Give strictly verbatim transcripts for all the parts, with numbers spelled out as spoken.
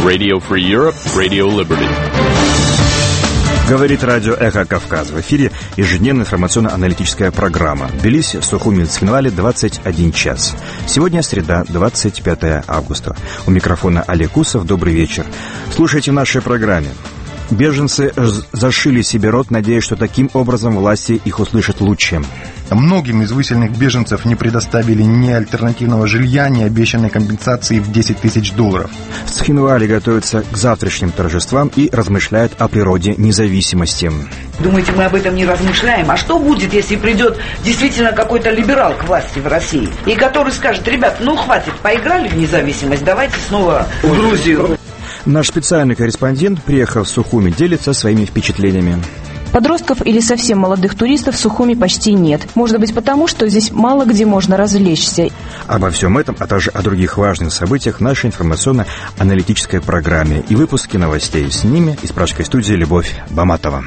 Radio Free Europe, Radio Liberty. Говорит радио «Эхо Кавказа». В эфире ежедневная информационно-аналитическая программа. Тбилиси, Сухуми, Цхинвали, двадцать один час. Сегодня среда, двадцать пятое августа. У микрофона Олег Усов. Добрый вечер. Слушайте в нашей программе. Беженцы зашили себе рот, надеясь, что таким образом власти их услышат лучше. Многим из выселенных беженцев не предоставили ни альтернативного жилья, ни обещанной компенсации в десять тысяч долларов. В Цхинвали готовятся к завтрашним торжествам и размышляют о природе независимости. Думаете, мы об этом не размышляем? А что будет, если придет действительно какой-то либерал к власти в России, и который скажет: ребят, ну хватит, поиграли в независимость, давайте снова в Грузию. Наш специальный корреспондент, приехав в Сухуми, делится своими впечатлениями. Подростков или совсем молодых туристов в Сухуми почти нет. Может быть, потому, что здесь мало где можно развлечься. Обо всем этом, а также о других важных событиях в нашей информационно-аналитической программе и выпуске новостей. С ними из пражской студии Любовь Баматова.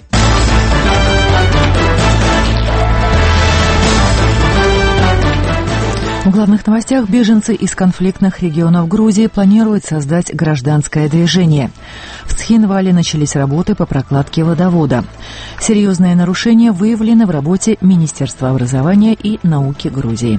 В главных новостях: беженцы из конфликтных регионов Грузии планируют создать гражданское движение. В Цхинвали начались работы по прокладке водовода. Серьезные нарушения выявлены в работе Министерства образования и науки Грузии.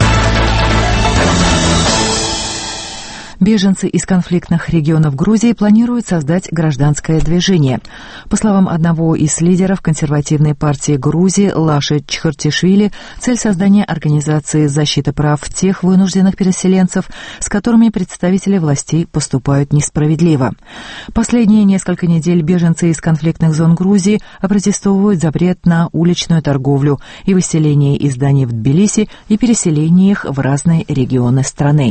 Беженцы из конфликтных регионов Грузии планируют создать гражданское движение. По словам одного из лидеров консервативной партии Грузии Лаши Чхартишвили, цель создания организации защиты прав тех вынужденных переселенцев, с которыми представители властей поступают несправедливо. Последние несколько недель беженцы из конфликтных зон Грузии опротестовывают запрет на уличную торговлю и выселение из зданий в Тбилиси и переселение их в разные регионы страны.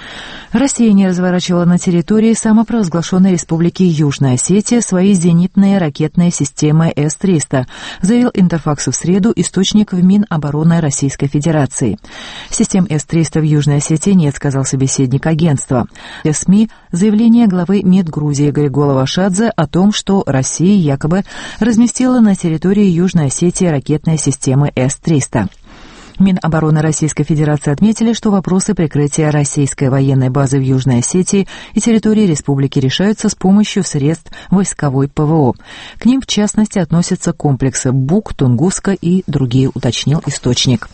Россия не разворачивала на территории самопровозглашенной республики Южная Осетия свои зенитные ракетные системы эс триста, заявил Интерфаксу в среду источник в Минобороны Российской Федерации. Систем эс триста в Южной Осетии нет, сказал собеседник агентства. Для СМИ заявление главы МИД Грузии Григола Вашадзе о том, что Россия якобы разместила на территории Южной Осетии ракетные системы эс триста. Минобороны Российской Федерации отметили, что вопросы прикрытия российской военной базы в Южной Осетии и территории республики решаются с помощью средств войсковой ПВО. К ним, в частности, относятся комплексы БУК, Тунгуска и другие, уточнил источник.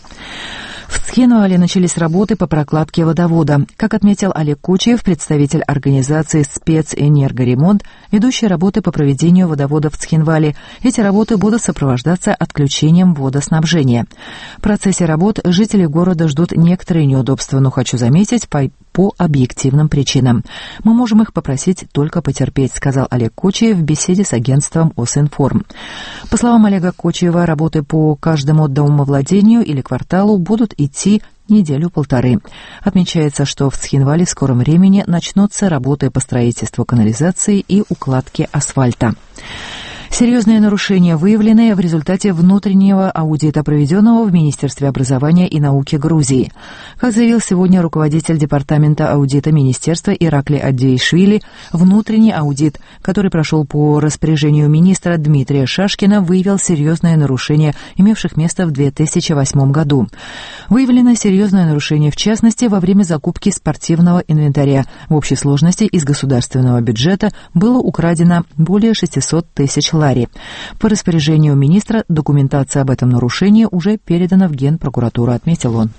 В Цхинвали начались работы по прокладке водовода. Как отметил Олег Кучиев, представитель организации «Спецэнергоремонт», ведущие работы по проведению водовода в Цхинвали, эти работы будут сопровождаться отключением водоснабжения. В процессе работ жители города ждут некоторые неудобства, но хочу заметить, по, по объективным причинам. Мы можем их попросить только потерпеть, сказал Олег Кучиев в беседе с агентством «Осинформ». По словам Олега Кучиева, работы по каждому домовладению или кварталу будут идти неделю-полторы. Отмечается, что в Цхинвали в скором времени начнутся работы по строительству канализации и укладке асфальта. Серьезные нарушения выявлены в результате внутреннего аудита, проведенного в Министерстве образования и науки Грузии. Как заявил сегодня руководитель департамента аудита министерства Иракли Аддеишвили, внутренний аудит, который прошел по распоряжению министра Дмитрия Шашкина, выявил серьезные нарушения, имевших место в две тысячи восьмом году. Выявлено серьезное нарушение, в частности, во время закупки спортивного инвентаря. В общей сложности из государственного бюджета было украдено более шестисот тысяч лари. По распоряжению министра документация об этом нарушении уже передана в Генпрокуратуру, отметил он.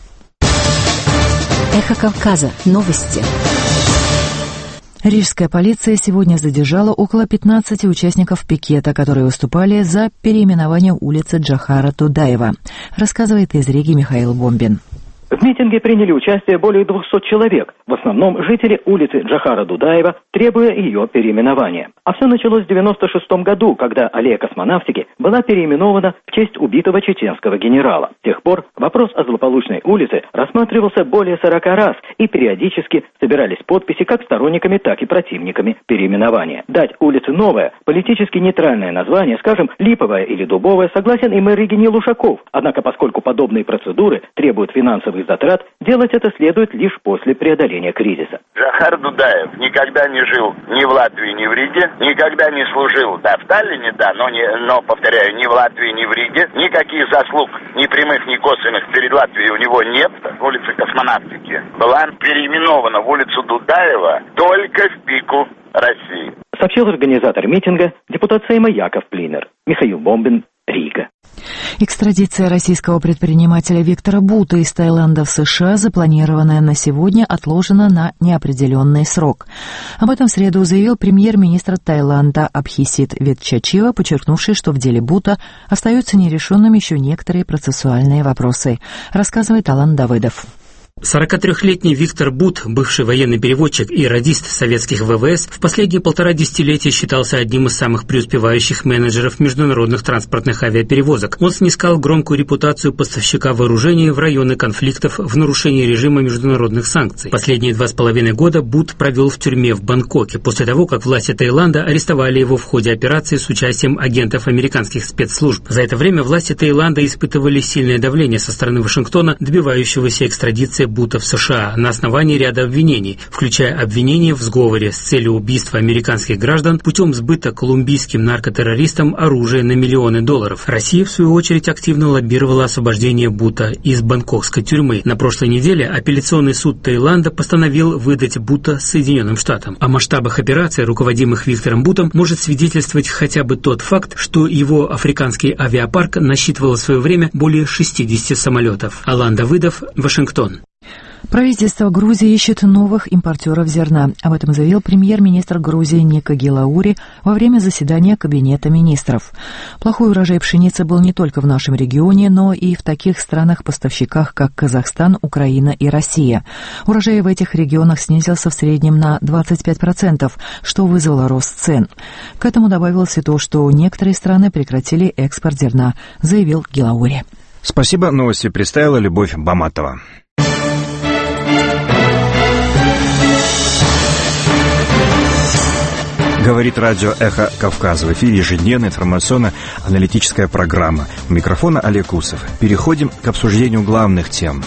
Эхо Кавказа. Новости. Рижская полиция сегодня задержала около пятнадцати участников пикета, которые выступали за переименование улицы Джохара Дудаева, рассказывает из Риги Михаил Бомбин. В митинге приняли участие более двухсот человек, в основном жители улицы Джохара Дудаева, требуя ее переименования. А все началось в девяносто шестом году, когда аллея космонавтики была переименована в честь убитого чеченского генерала. С тех пор вопрос о злополучной улице рассматривался более сорока раз, и периодически собирались подписи как сторонниками, так и противниками переименования. Дать улице новое, политически нейтральное название, скажем, Липовая или Дубовая, согласен и мэр Риги Нил Ушаков. Однако, поскольку подобные процедуры требуют финансовых затрат, делать это следует лишь после преодоления кризиса. Джохар Дудаев никогда не жил ни в Латвии, ни в Риге, никогда не служил, да, в Таллине, да, но, не, но, повторяю, ни в Латвии, ни в Риге. Никаких заслуг, ни прямых, ни косвенных перед Латвией у него нет. Улица Космонавтики была переименована в улицу Дудаева только в пику России. Сообщил организатор митинга, депутат Сейма Яков Плинер. Михаил Бомбин, Рига. Экстрадиция российского предпринимателя Виктора Бута из Таиланда в США, запланированная на сегодня, отложена на неопределенный срок. Об этом в среду заявил премьер-министр Таиланда Абхисит Ветчачива, подчеркнувший, что в деле Бута остаются нерешенными еще некоторые процессуальные вопросы. Рассказывает Алан Давыдов. сорокатрёхлетний Виктор Бут, бывший военный переводчик и радист советских ВВС, в последние полтора десятилетия считался одним из самых преуспевающих менеджеров международных транспортных авиаперевозок. Он снискал громкую репутацию поставщика вооружений в районы конфликтов в нарушении режима международных санкций. Последние два с половиной года Бут провел в тюрьме в Бангкоке после того, как власти Таиланда арестовали его в ходе операции с участием агентов американских спецслужб. За это время власти Таиланда испытывали сильное давление со стороны Вашингтона, добивающегося экстрадиции Бута в США на основании ряда обвинений, включая обвинения в сговоре с целью убийства американских граждан путем сбыта колумбийским наркотеррористам оружия на миллионы долларов. Россия, в свою очередь, активно лоббировала освобождение Бута из бангкокской тюрьмы. На прошлой неделе апелляционный суд Таиланда постановил выдать Бута Соединенным Штатам. О масштабах операций, руководимых Виктором Бутом, может свидетельствовать хотя бы тот факт, что его африканский авиапарк насчитывал в свое время более шестидесяти самолетов. Алан Давыдов, Вашингтон. Правительство Грузии ищет новых импортеров зерна. Об этом заявил премьер-министр Грузии Ника Гилаури во время заседания Кабинета министров. Плохой урожай пшеницы был не только в нашем регионе, но и в таких странах-поставщиках, как Казахстан, Украина и Россия. Урожай в этих регионах снизился в среднем на двадцать пять процентов, что вызвало рост цен. К этому добавилось и то, что некоторые страны прекратили экспорт зерна, заявил Гилаури. Спасибо. Новости представила Любовь Баматова. Говорит радио «Эхо Кавказа». В эфире ежедневная информационно-аналитическая программа. У микрофона Олег Усов. Переходим к обсуждению главных тем.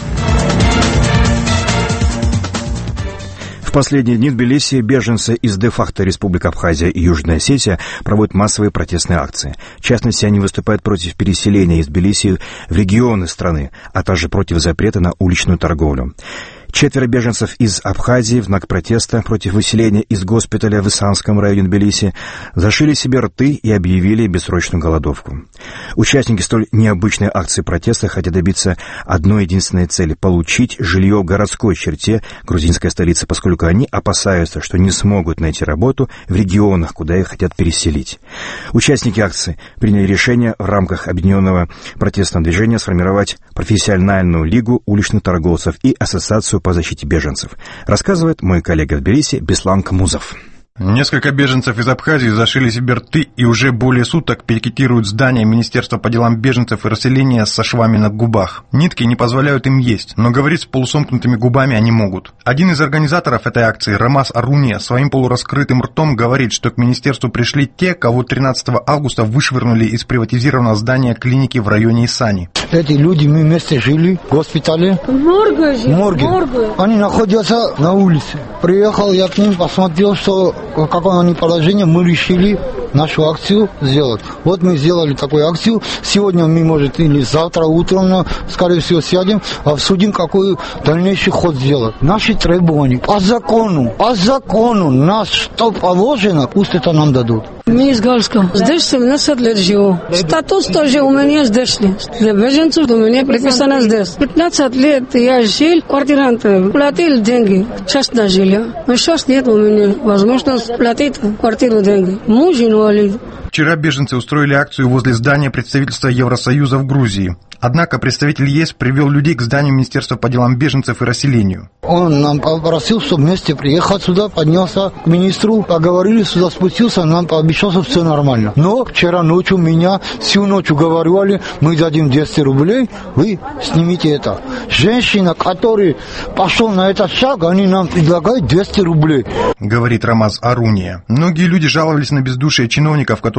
В последние дни в Тбилиси беженцы из де-факто Республик Абхазия и Южная Осетия проводят массовые протестные акции. В частности, они выступают против переселения из Тбилиси в регионы страны, а также против запрета на уличную торговлю. Четверо беженцев из Абхазии в знак протеста против выселения из госпиталя в Исанском районе Тбилиси зашили себе рты и объявили бессрочную голодовку. Участники столь необычной акции протеста хотят добиться одной единственной цели – получить жилье в городской черте грузинской столицы, поскольку они опасаются, что не смогут найти работу в регионах, куда их хотят переселить. Участники акции приняли решение в рамках объединенного протестного движения сформировать профессиональную лигу уличных торговцев и ассоциацию по защите беженцев, рассказывает мой коллега в Тбилиси Беслан Камузов. Несколько беженцев из Абхазии зашили себе рты и уже более суток пикетируют здание Министерства по делам беженцев и расселения со швами на губах. Нитки не позволяют им есть, но говорить с полусомкнутыми губами они могут. Один из организаторов этой акции, Рамаз Аруния, своим полураскрытым ртом говорит, что к министерству пришли те, кого тринадцатого августа вышвырнули из приватизированного здания клиники в районе Исани. Эти люди, мы вместе жили в госпитале. В морге. В морге. Они находятся на улице. Приехал я к ним, посмотрел, что в каком они положении, мы решили нашу акцию сделать. Вот мы сделали такую акцию. Сегодня мы, может, или завтра утром, но, скорее всего, сядем, обсудим, какой дальнейший ход сделать. Наши требования по закону, по закону, нас что положено, пусть это нам дадут. Мы из Галска. Здесь семнадцать лет живу. Статус тоже у меня здесь. Для беженцев у меня приписано здесь. пятнадцать лет я жил квартирантом, платил деньги, частное жилье. Но сейчас нет у меня возможности платить квартиру деньги. Муж инвалид. Вчера беженцы устроили акцию возле здания представительства Евросоюза в Грузии. Однако представитель ЕС привел людей к зданию Министерства по делам беженцев и расселению. Он нам попросил, чтобы вместе приехать сюда, поднялся к министру, поговорили, сюда спустился, нам пообещал, что все нормально. Но вчера ночью меня всю ночь уговаривали, мы дадим двести рублей, вы снимите это. Женщина, которая пошел на этот шаг, они нам предлагают двести рублей. Говорит Рамаз Аруния. Многие люди жаловались на бездушие чиновников, которые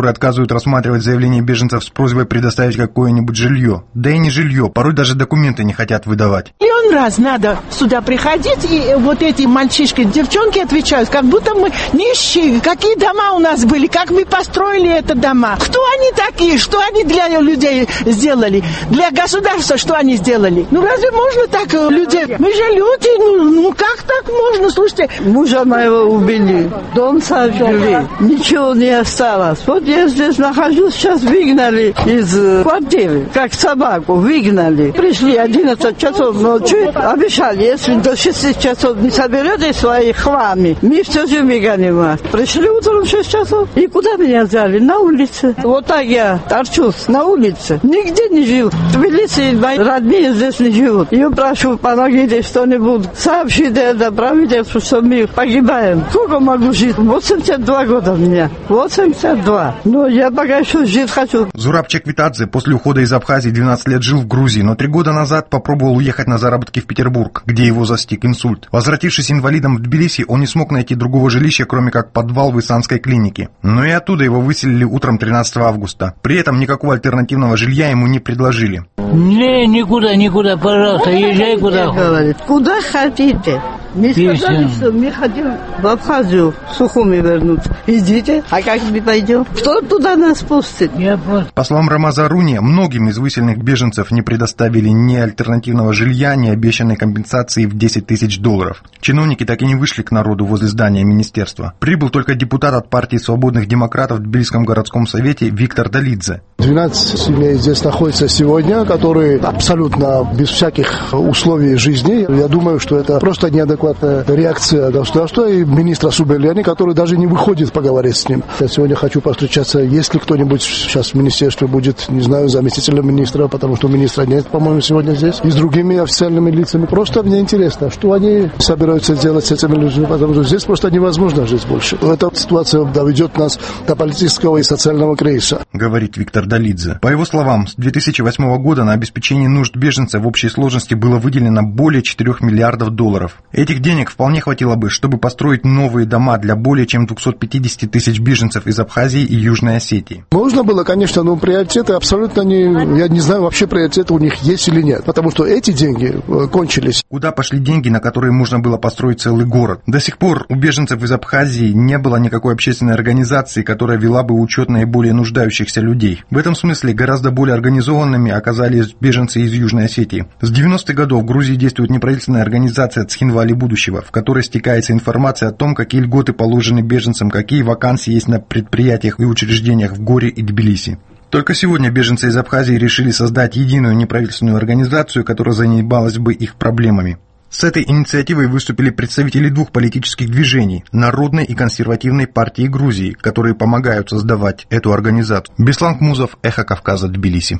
которые отказывают рассматривать заявления беженцев с просьбой предоставить какое-нибудь жилье. Да и не жилье, порой даже документы не хотят выдавать. Миллион раз надо сюда приходить, и вот эти мальчишки, девчонки отвечают, как будто мы нищие. Какие дома у нас были, как мы построили эти дома. Кто они такие, что они для людей сделали, для государства, что они сделали. Ну разве можно так людей? Мы же люди, ну, ну как так можно, слушайте. Мужа моего убили, дом сожгли, ничего не осталось. Вот я здесь нахожусь, сейчас выгнали из квартиры, как собаку, выгнали. Пришли одиннадцать часов ночи, обещали, если до шести часов не соберете свои хлами, мы все же выгоним вас. Пришли утром в шесть часов, и куда меня взяли? На улице. Вот так я торчусь на улице, нигде не живу. В Тбилиси мои родные здесь не живут. Я прошу, помогите что-нибудь, сообщите это правительству, что мы погибаем. Сколько могу жить? восемьдесят два года у меня. восемьдесят два. Но я пока еще жить хочу. Зураб Чеквитадзе после ухода из Абхазии двенадцать лет жил в Грузии, но три года назад попробовал уехать на заработки в Петербург, где его застиг инсульт. Возвратившись инвалидом в Тбилиси, он не смог найти другого жилища, кроме как подвал в Исанской клинике. Но и оттуда его выселили утром тринадцатого августа. При этом никакого альтернативного жилья ему не предложили. Не, никуда, никуда, пожалуйста, езжай куда хочешь. Куда хотите. Мы сказали, что мы хотим в Абхазию, в Сухуми вернуться. Идите, а как мы пойдем? Кто туда нас пустит? По словам Рамаза Аруни, многим из выселенных беженцев не предоставили ни альтернативного жилья, ни обещанной компенсации в десять тысяч долларов. Чиновники так и не вышли к народу возле здания министерства. Прибыл только депутат от партии свободных демократов в Тбилисском городском совете Виктор Далидзе. двенадцать семей здесь находятся сегодня, которые абсолютно без всяких условий жизни. Я думаю, что это просто неадекватно. Реакция государства и министра Субельяни, который даже не выходит поговорить с ним. Я сегодня хочу повстречаться, если кто-нибудь сейчас в министерстве будет, не знаю, заместителем министра, потому что министра нет, по-моему, сегодня здесь, и с другими официальными лицами. Просто мне интересно, что они собираются делать с этими людьми, потому что здесь просто невозможно жить больше. Эта ситуация доведет нас до политического и социального кризиса. Говорит Виктор Далидзе. По его словам, с две тысячи восьмого года на обеспечение нужд беженцев в общей сложности было выделено более четырёх миллиардов долларов. Этих денег вполне хватило бы, чтобы построить новые дома для более чем двухсот пятидесяти тысяч беженцев из Абхазии и Южной Осетии. Можно было, конечно, но приоритеты абсолютно не... Я не знаю, вообще приоритеты у них есть или нет, потому что эти деньги кончились. Куда пошли деньги, на которые можно было построить целый город? До сих пор у беженцев из Абхазии не было никакой общественной организации, которая вела бы учет наиболее нуждающихся людей. В этом смысле гораздо более организованными оказались беженцы из Южной Осетии. С девяностых годов в Грузии действует неправительственная организация «Цхинвали будущего», в которой стекается информация о том, какие льготы положены беженцам, какие вакансии есть на предприятиях и учреждениях в Горе и Тбилиси. Только сегодня беженцы из Абхазии решили создать единую неправительственную организацию, которая занималась бы их проблемами. С этой инициативой выступили представители двух политических движений – Народной и Консервативной партии Грузии, которые помогают создавать эту организацию. Беслан Кмузов, Эхо Кавказа, Тбилиси.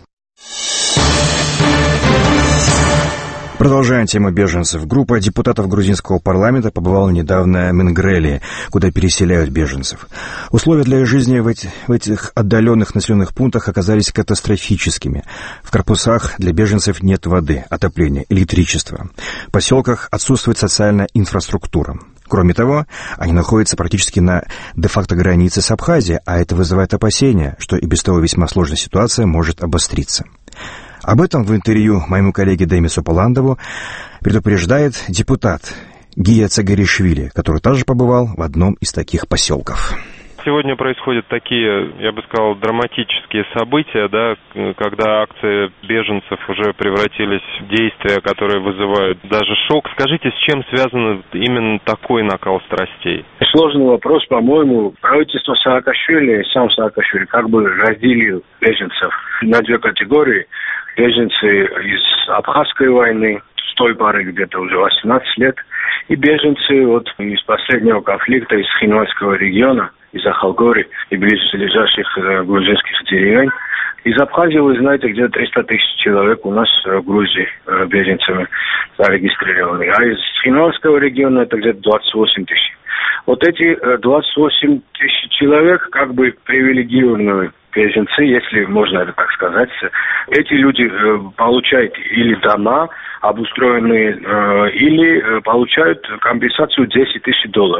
Продолжаем тему беженцев. Группа депутатов грузинского парламента побывала недавно в Мингрелии, куда переселяют беженцев. Условия для их жизни в, эти, в этих отдаленных населенных пунктах оказались катастрофическими. В корпусах для беженцев нет воды, отопления, электричества. В поселках отсутствует социальная инфраструктура. Кроме того, они находятся практически на де-факто границе с Абхазией, а это вызывает опасения, что и без того весьма сложная ситуация может обостриться. Об этом в интервью моему коллеге Демису Поландову предупреждает депутат Гия Цагаришвили, который также побывал в одном из таких поселков. Сегодня происходят такие, я бы сказал, драматические события, да, когда акции беженцев уже превратились в действия, которые вызывают даже шок. Скажите, с чем связан именно такой накал страстей? Сложный вопрос, по-моему. Правительство Саакашвили, сам Саакашвили, как бы разделил беженцев на две категории. Беженцы из Абхазской войны, с той поры где-то уже восемнадцать лет, и беженцы вот из последнего конфликта из Хинвальского региона, из Ахалгори и близлежащих э, грузинских деревень. Из Абхазии, вы знаете, где-то триста тысяч человек у нас в Грузии э, беженцами зарегистрированы. А из Хинвальского региона это где-то двадцать восемь тысяч. Вот эти э, двадцать восемь тысяч человек как бы привилегированные беженцы, если можно это так сказать. Эти люди э, получают или дома обустроенные, э, или э, получают компенсацию десять тысяч долларов.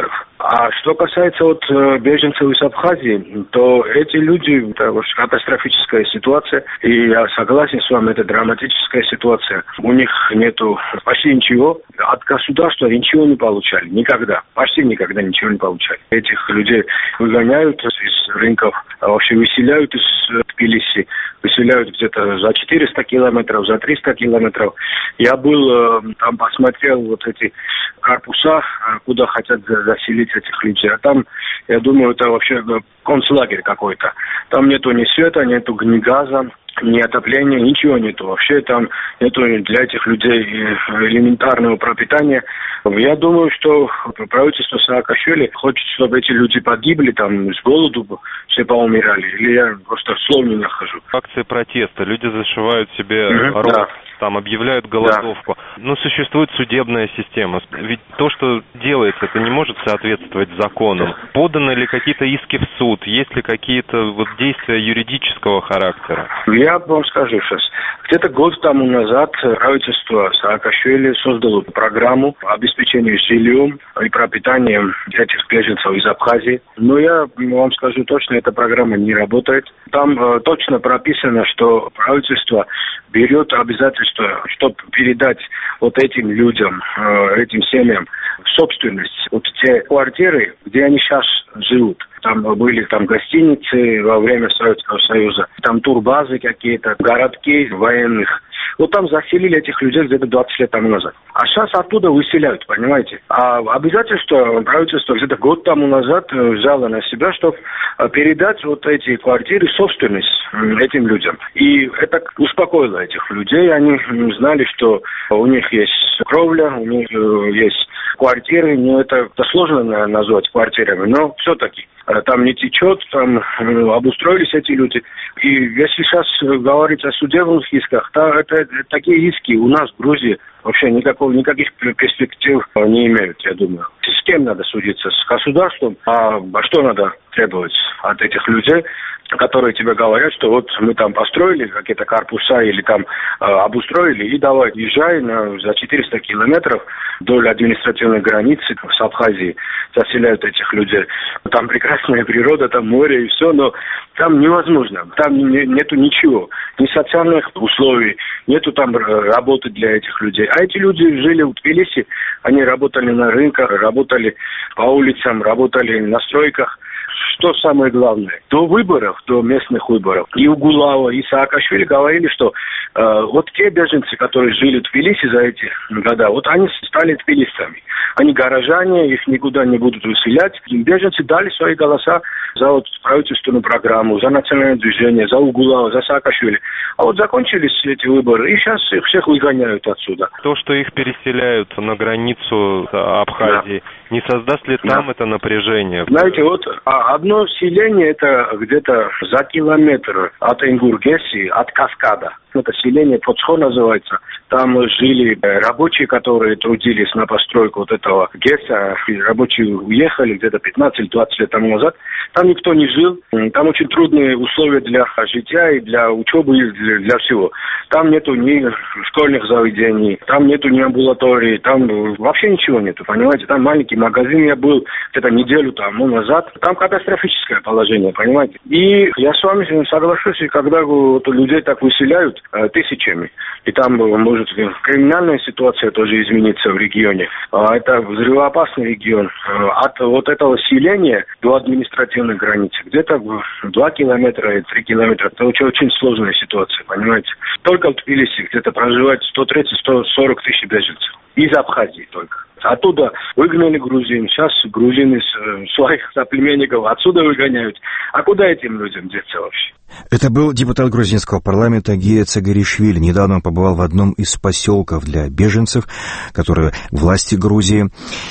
А что касается вот беженцев из Абхазии, то эти люди, это катастрофическая ситуация, и я согласен с вами, это драматическая ситуация. У них нету почти ничего, от государства ничего не получали, никогда, почти никогда ничего не получали. Этих людей выгоняют из рынков, вообще выселяют из Тбилиси, выселяют где-то за четыреста километров, за триста километров. Я был там, посмотрел вот эти корпуса, куда хотят заселить этих людей. А там, я думаю, это вообще концлагерь какой-то. Там нету ни света, нету ни газа, ни отопления, ничего нету. Вообще там нету для этих людей элементарного пропитания. Я думаю, что правительство Саакашвили хочет, чтобы эти люди погибли, там, с голоду все поумирали. Или я просто слов не нахожу. Акции протеста. Люди зашивают себе угу, рот, да. там объявляют голодовку. Да. Но существует судебная система. Ведь то, что делается, это не может соответствовать законам. Поданы ли какие-то иски в суд? Есть ли какие-то вот действия юридического характера? Я вам скажу сейчас. Где-то год тому назад правительство Саакашвили создало программу обеспечения жильем и пропитанием этих беженцев из Абхазии. Но я вам скажу точно, эта программа не работает. Там э, точно прописано, что правительство берет обязательство, чтобы передать вот этим людям, э, этим семьям в собственность вот те квартиры, где они сейчас живут. Там были там гостиницы во время Советского Союза, там турбазы какие-то, городки военных. Вот там заселили этих людей где-то двадцать лет тому назад. А сейчас оттуда выселяют, понимаете? А обязательство правительство где-то год тому назад взяло на себя, чтобы передать вот эти квартиры в собственность этим людям. И это успокоило этих людей. Они знали, что у них есть кровля, у них есть квартиры. Ну, это, это сложно назвать квартирами, но все-таки. Там не течет, там ну, обустроились эти люди. И если сейчас говорить о судебных исках, то это, это такие иски у нас в Грузии вообще никакого, никаких перспектив не имеют, я думаю. С кем надо судиться? С государством? А, а что надо требовать от этих людей, которые тебе говорят, что вот мы там построили какие-то корпуса или там э, обустроили, и давай, езжай на, за четыреста километров вдоль административной границы с Абхазией, заселяют этих людей. Там прекрасная природа, там море и все, но там невозможно, там не, нету ничего, ни социальных условий, нету там работы для этих людей. А эти люди жили в Тбилиси, они работали на рынках, работали по улицам, работали на стройках. Что самое главное, до выборов, до местных выборов, и Угулава, и Саакашвили говорили, что э, вот те беженцы, которые жили в Тбилиси за эти года, вот они стали тбилисцами. Они горожане, их никуда не будут выселять. И беженцы дали свои голоса за вот правительственную программу, за национальное движение, за Угулава, за Саакашвили. А вот закончились эти выборы, и сейчас их всех выгоняют отсюда. То, что их переселяют на границу Абхазии, да. не создаст ли там да. это напряжение? Знаете, вот одно селение это где-то за километр от Ингургеси, от Каскада. Это селение Поцхо называется. Там жили рабочие, которые трудились на постройку вот этого ГЭСа. Рабочие уехали где-то пятнадцать-двадцать лет тому назад. Там никто не жил. Там очень трудные условия для житья и для учебы, и для, для всего. Там нету ни школьных заведений, там нету ни амбулатории, там вообще ничего нету, понимаете? Там маленький магазин, я был где-то неделю тому назад. Там катастрофическое положение, понимаете? И я с вами соглашусь, когда вот людей так выселяют э, тысячами, и там может криминальная ситуация тоже измениться в регионе. А это взрывоопасный регион. От вот этого селения до административной границы где-то два километра и три километра. Это очень, очень сложная ситуация, понимаете? Только в Тбилиси где-то проживает сто тридцать - сто сорок тысяч беженцев. Из Абхазии только. Оттуда выгнали грузин. Сейчас грузины своих соплеменников отсюда выгоняют. А куда этим людям деться вообще? Это был депутат грузинского парламента Гия Цагаришвили. Недавно он побывал в одном из поселков для беженцев, которые власти Грузии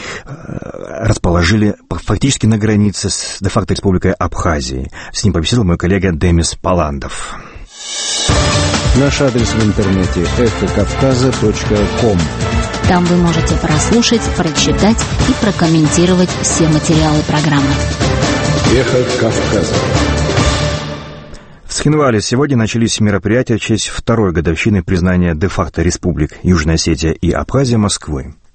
расположили фактически на границе с де-факто республикой Абхазии. С ним побеседовал мой коллега Демис Паландов. Наш адрес в интернете — эхо кавказа точка ком. Там вы можете прослушать, прочитать и прокомментировать все материалы программы. Эхо Кавказа. В Цхинвале сегодня начались мероприятия в честь второй годовщины признания де-факто республик Южная Осетия и Абхазия Москвой.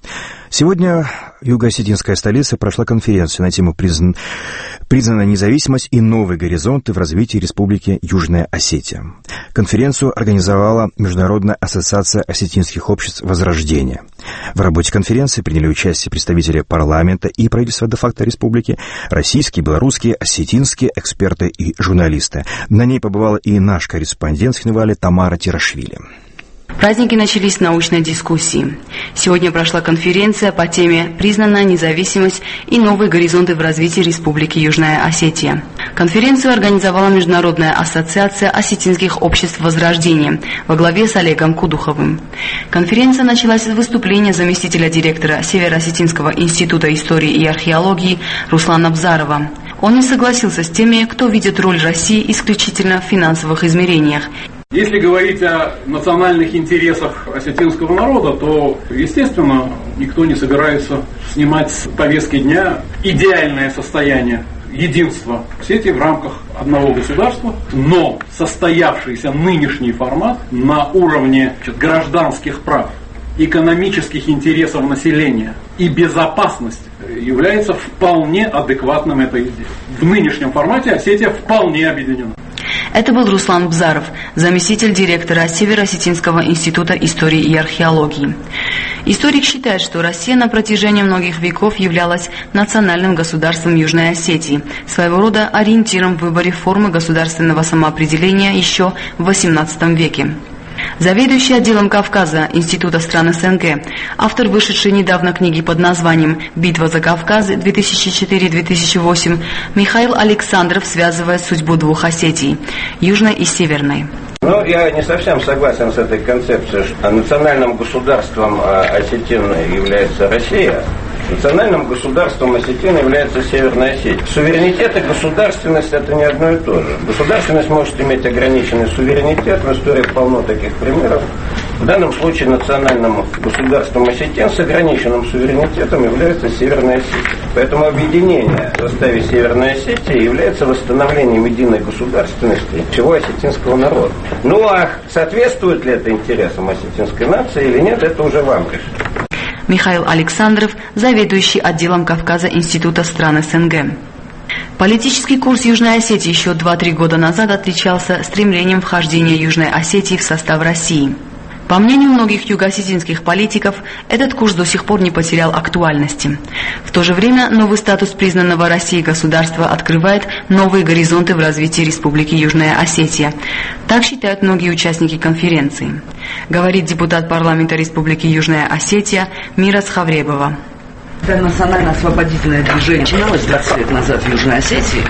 Сегодня в юго-осетинской столице прошла конференция на тему «Призн... «Признана независимость и новые горизонты в развитии Республики Южная Осетия». Конференцию организовала Международная ассоциация осетинских обществ «Возрождение». В работе конференции приняли участие представители парламента и правительства де-факто республики, российские, белорусские, осетинские эксперты и журналисты. На ней побывала и наш корреспондент с Хинвали Тамара Тирашвили. Праздники начались с научной дискуссии. Сегодня прошла конференция по теме «Признана независимость и новые горизонты в развитии Республики Южная Осетия». Конференцию организовала Международная ассоциация осетинских обществ «Возрождение» во главе с Олегом Кудуховым. Конференция началась с выступления заместителя директора Северо-Осетинского института истории и археологии Руслана Бзарова. Он не согласился с теми, кто видит роль России исключительно в финансовых измерениях. Если говорить о национальных интересах осетинского народа, то, естественно, никто не собирается снимать с повестки дня идеальное состояние единства Осетии в рамках одного государства, но состоявшийся нынешний формат на уровне гражданских прав, экономических интересов населения и безопасности является вполне адекватным этой идее. В нынешнем формате Осетия вполне объединена. Это был Руслан Бзаров, заместитель директора Северо-Осетинского института истории и археологии. Историк считает, что Россия на протяжении многих веков являлась национальным государством Южной Осетии, своего рода ориентиром в выборе формы государственного самоопределения еще в восемнадцатом веке. Заведующий отделом Кавказа Института стран СНГ, автор вышедшей недавно книги под названием «Битва за Кавказ две тысячи четыре — две тысячи восемь», Михаил Александров связывает судьбу двух Осетий – Южной и Северной. Ну, я не совсем согласен с этой концепцией, что национальным государством Осетины является Россия. Национальным государством Осетины является Северная Осетия. Суверенитет и государственность – это не одно и то же. Государственность может иметь ограниченный суверенитет, в истории полно таких примеров. В данном случае национальным государством Осетин с ограниченным суверенитетом является Северная Осетия. Поэтому объединение в составе Северной Осетии является восстановлением единой государственности всего осетинского народа. Ну а соответствует ли это интересам осетинской нации или нет, это уже вам решить. Михаил Александров, заведующий отделом Кавказа Института стран СНГ. Политический курс Южной Осетии еще два-три года назад отличался стремлением вхождения Южной Осетии в состав России. По мнению многих юго-осетинских политиков, этот курс до сих пор не потерял актуальности. В то же время новый статус признанного Россией государства открывает новые горизонты в развитии Республики Южная Осетия. Так считают многие участники конференции. Говорит депутат парламента Республики Южная Осетия Мирас Хавребова. Когда национально-освободительное движение начиналось двадцать лет назад в Южной Осетии,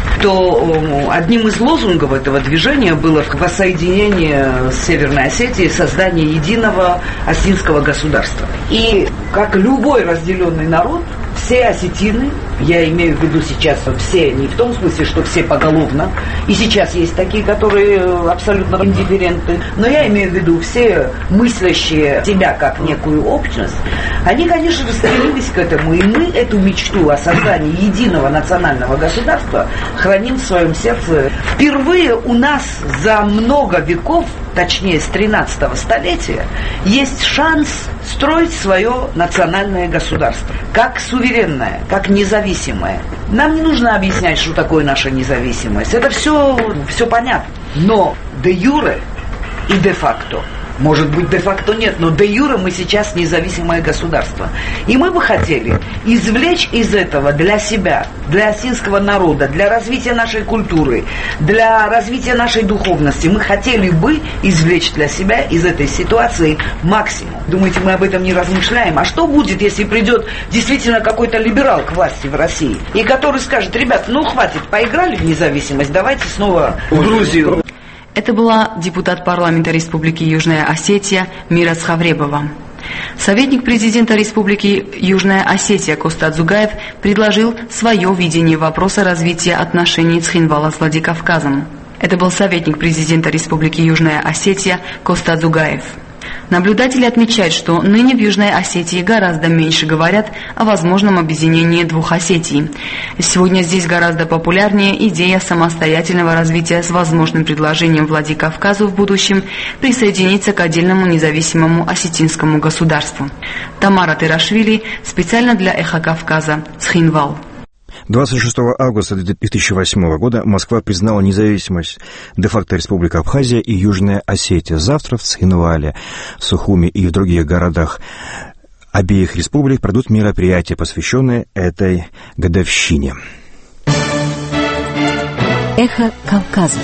то одним из лозунгов этого движения было воссоединение Северной Осетии, создание единого осетинского государства. И как любой разделенный народ, все осетины, я имею в виду сейчас все, не в том смысле, что все поголовно, и сейчас есть такие, которые абсолютно индифферентны, но я имею в виду все мыслящие себя как некую общность, они, конечно же, стремились к этому, и мы эту мечту о создании единого национального государства храним в своем сердце. Впервые у нас за много веков, точнее с тринадцатого столетия, есть шанс строить свое национальное государство, как суверенное, как независимое. Нам не нужно объяснять, что такое наша независимость. Это все, все понятно. Но де юре и де факто, может быть, де-факто нет, но де-юре мы сейчас независимое государство. И мы бы хотели извлечь из этого для себя, для осетинского народа, для развития нашей культуры, для развития нашей духовности, мы хотели бы извлечь для себя из этой ситуации максимум. Думаете, мы об этом не размышляем? А что будет, если придет действительно какой-то либерал к власти в России, и который скажет: ребят, ну хватит, поиграли в независимость, давайте снова в Грузию. Это была депутат парламента Республики Южная Осетия Мирас Хавребова. Советник президента Республики Южная Осетия Коста Дзугаев предложил свое видение вопроса развития отношений Цхинвала с Владикавказом. Это был советник президента Республики Южная Осетия Коста Дзугаев. Наблюдатели отмечают, что ныне в Южной Осетии гораздо меньше говорят о возможном объединении двух Осетий. Сегодня здесь гораздо популярнее идея самостоятельного развития с возможным предложением Владикавказу в будущем присоединиться к отдельному независимому осетинскому государству. Тамара Тырашвили специально для «Эхо Кавказа», Схинвал. двадцать шестого августа две тысячи восьмого года Москва признала независимость де-факто Республика Абхазия и Южная Осетия. Завтра в Цхинвале, Сухуми и в других городах обеих республик пройдут мероприятия, посвященные этой годовщине. Эхо Кавказа.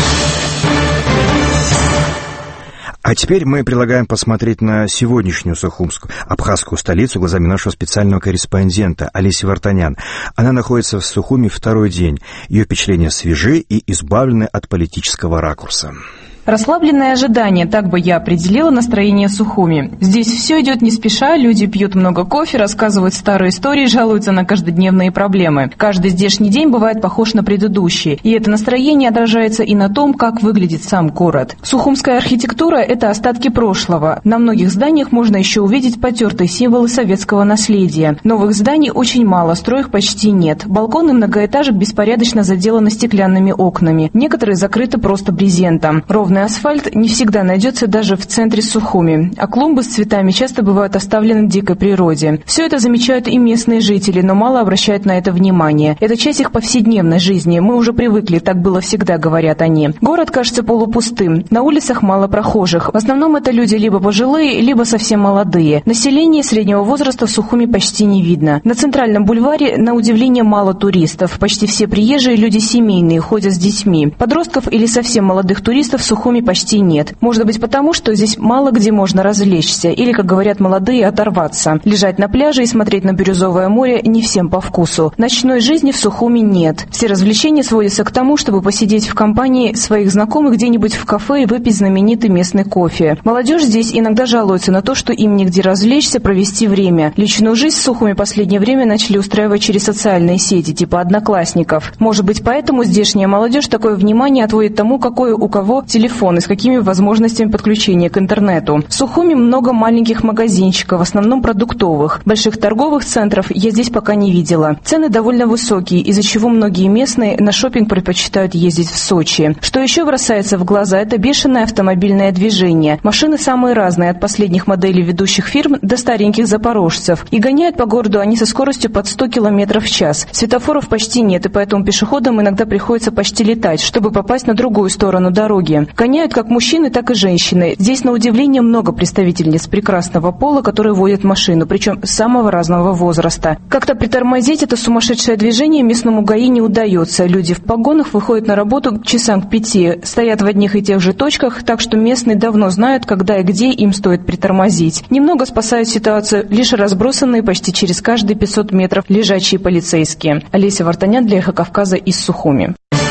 А теперь мы предлагаем посмотреть на сегодняшнюю сухумскую, абхазскую столицу глазами нашего специального корреспондента Олеси Вартанян. Она находится в Сухуми второй день. Ее впечатления свежи и избавлены от политического ракурса. Расслабленное ожидание, так бы я определила настроение Сухуми. Здесь все идет не спеша, люди пьют много кофе, рассказывают старые истории, жалуются на каждодневные проблемы. Каждый здешний день бывает похож на предыдущий, и это настроение отражается и на том, как выглядит сам город. Сухумская архитектура – это остатки прошлого. На многих зданиях можно еще увидеть потертые символы советского наследия. Новых зданий очень мало, строек почти нет. Балконы многоэтажек беспорядочно заделаны стеклянными окнами. Некоторые закрыты просто брезентом. Ровно асфальт не всегда найдется даже в центре Сухуми, а клумбы с цветами часто бывают оставлены в дикой природе. Все это замечают и местные жители, но мало обращают на это внимание. Это часть их повседневной жизни, мы уже привыкли, так было всегда, говорят они. Город кажется полупустым, на улицах мало прохожих. В основном это люди либо пожилые, либо совсем молодые. Население среднего возраста в Сухуми почти не видно. На центральном бульваре, на удивление, мало туристов. Почти все приезжие люди семейные, ходят с детьми. Подростков или совсем молодых туристов в Сухуми почти нет. Может быть потому, что здесь мало где можно развлечься, или, как говорят молодые, оторваться. Лежать на пляже и смотреть на бирюзовое море не всем по вкусу. Ночной жизни в Сухуми нет. Все развлечения сводятся к тому, чтобы посидеть в компании своих знакомых где-нибудь в кафе и выпить знаменитый местный кофе. Молодежь здесь иногда жалуется на то, что им негде развлечься, провести время. Личную жизнь в Сухуми в последнее время начали устраивать через социальные сети, типа Одноклассников. Может быть, поэтому здешняя молодежь такое внимание отводит тому, какой у кого телефон и с какими возможностями подключения к интернету. В Сухуми много маленьких магазинчиков, в основном продуктовых. Больших торговых центров я здесь пока не видела. Цены довольно высокие, из-за чего многие местные на шопинг предпочитают ездить в Сочи. Что еще бросается в глаза, это бешеное автомобильное движение. Машины самые разные, от последних моделей ведущих фирм до стареньких запорожцев. И гоняют по городу они со скоростью под сто километров в час. Светофоров почти нет, и поэтому пешеходам иногда приходится почти летать, чтобы попасть на другую сторону дороги. Гоняют как мужчины, так и женщины. Здесь, на удивление, много представительниц прекрасного пола, которые водят машину, причем самого разного возраста. Как-то притормозить это сумасшедшее движение местному ГАИ не удается. Люди в погонах выходят на работу к часам к пяти, стоят в одних и тех же точках, так что местные давно знают, когда и где им стоит притормозить. Немного спасают ситуацию лишь разбросанные почти через каждые пятьсот метров лежачие полицейские. Олеся Вартанян для «Эхо Кавказа» из Сухуми.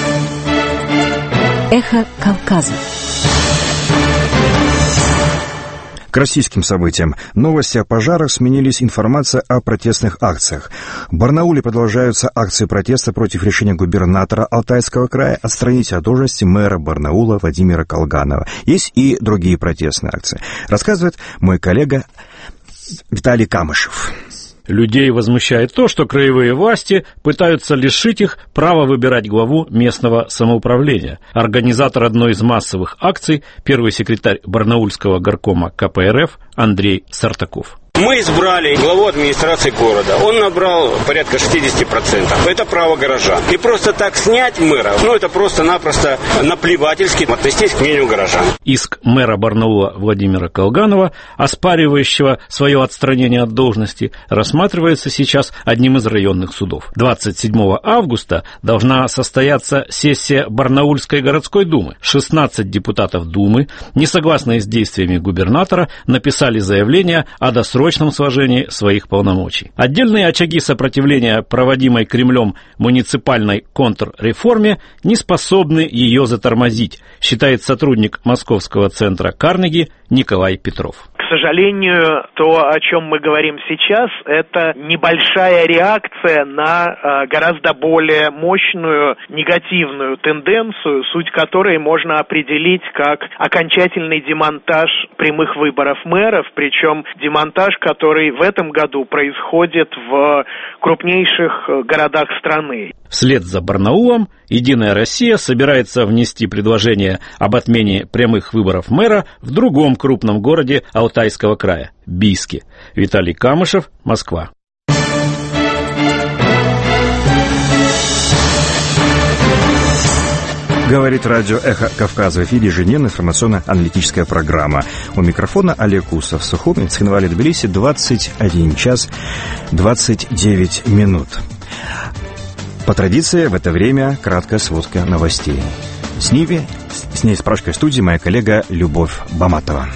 Эхо Кавказа. К российским событиям. Новости о пожарах сменились информацией о протестных акциях. В Барнауле продолжаются акции протеста против решения губернатора Алтайского края отстранить от должности мэра Барнаула Владимира Колганова. Есть и другие протестные акции. Рассказывает мой коллега Виталий Камышев. Людей возмущает то, что краевые власти пытаются лишить их права выбирать главу местного самоуправления. Организатор одной из массовых акций, первый секретарь Барнаульского горкома ка пэ эр эф Андрей Сартаков. Мы избрали главу администрации города. Он набрал порядка шестьдесят процентов. Это право горожан. И просто так снять мэра, ну это просто-напросто наплевательски отнестись к мнению горожан. Иск мэра Барнаула Владимира Колганова, оспаривающего свое отстранение от должности, рассматривается сейчас одним из районных судов. двадцать седьмого августа должна состояться сессия Барнаульской городской думы. шестнадцать депутатов думы, не согласные с действиями губернатора, написали заявление о досрочном сложении своих полномочий. Отдельные очаги сопротивления проводимой Кремлем муниципальной контрреформе не способны ее затормозить, считает сотрудник Московского центра Карнеги Николай Петров. К сожалению, то, о чем мы говорим сейчас, это небольшая реакция на э, гораздо более мощную негативную тенденцию, суть которой можно определить как окончательный демонтаж прямых выборов мэров, причем демонтаж, который в этом году происходит в крупнейших городах страны. Вслед за Барнаулом «Единая Россия» собирается внести предложение об отмене прямых выборов мэра в другом крупном городе Алтайского края – Бийске. Виталий Камышев, Москва. Говорит радио «Эхо Кавказа». В эфире ежедневная информационно-аналитическая программа. У микрофона Олег Кусов. Сухуми, Цхинвали, Тбилиси, двадцать один час двадцать девять минут. По традиции, в это время краткая сводка новостей. С ними, с ней с пражской студии моя коллега Любовь Баматова.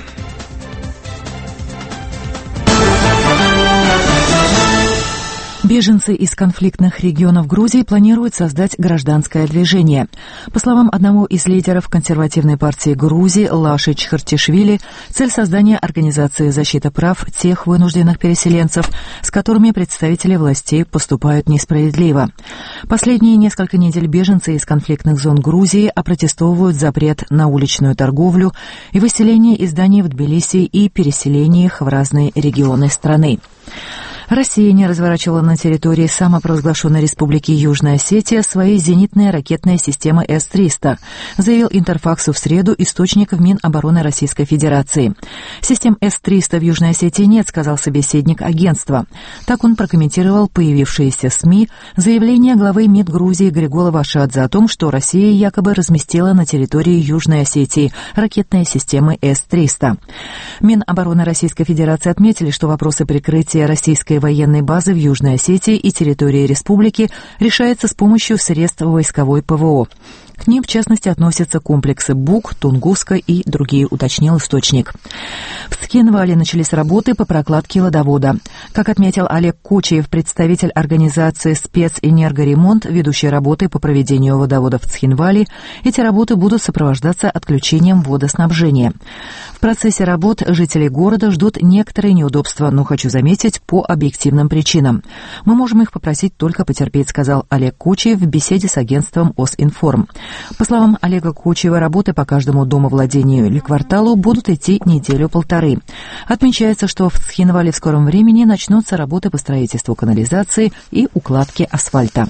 Беженцы из конфликтных регионов Грузии планируют создать гражданское движение. По словам одного из лидеров консервативной партии Грузии Лаши Чхартишвили, цель создания организации защиты прав тех вынужденных переселенцев, с которыми представители властей поступают несправедливо. Последние несколько недель беженцы из конфликтных зон Грузии опротестовывают запрет на уличную торговлю и выселение из зданий в Тбилиси и переселение их в разные регионы страны. Россия не разворачивала на территории самопровозглашенной республики Южная Осетия свои зенитные ракетные системы эс триста, заявил Интерфаксу в среду источник в Минобороны Российской Федерации. Систем эс триста в Южной Осетии нет, сказал собеседник агентства. Так он прокомментировал появившиеся СМИ заявление главы МИД Грузии Григола Вашадзе о том, что Россия якобы разместила на территории Южной Осетии ракетные системы эс триста. Минобороны Российской Федерации отметили, что вопросы прикрытия российской военной базы в Южной Осетии и территории республики решается с помощью средств войсковой ПВО. К ним, в частности, относятся комплексы БУК, Тунгуска и другие, уточнил источник. В Цхинвале начались работы по прокладке лодовода. Как отметил Олег Кочиев, представитель организации «Спецэнергоремонт», ведущий работы по проведению водовода в Цхинвале, эти работы будут сопровождаться отключением водоснабжения. В процессе работ жители города ждут некоторые неудобства, но, хочу заметить, по объективным причинам. Мы можем их попросить только потерпеть, сказал Олег Кочиев в беседе с агентством «Осинформ». По словам Олега Кочева, работы по каждому домовладению или кварталу будут идти неделю-полторы. Отмечается, что в Цхинвале в скором времени начнутся работы по строительству канализации и укладке асфальта.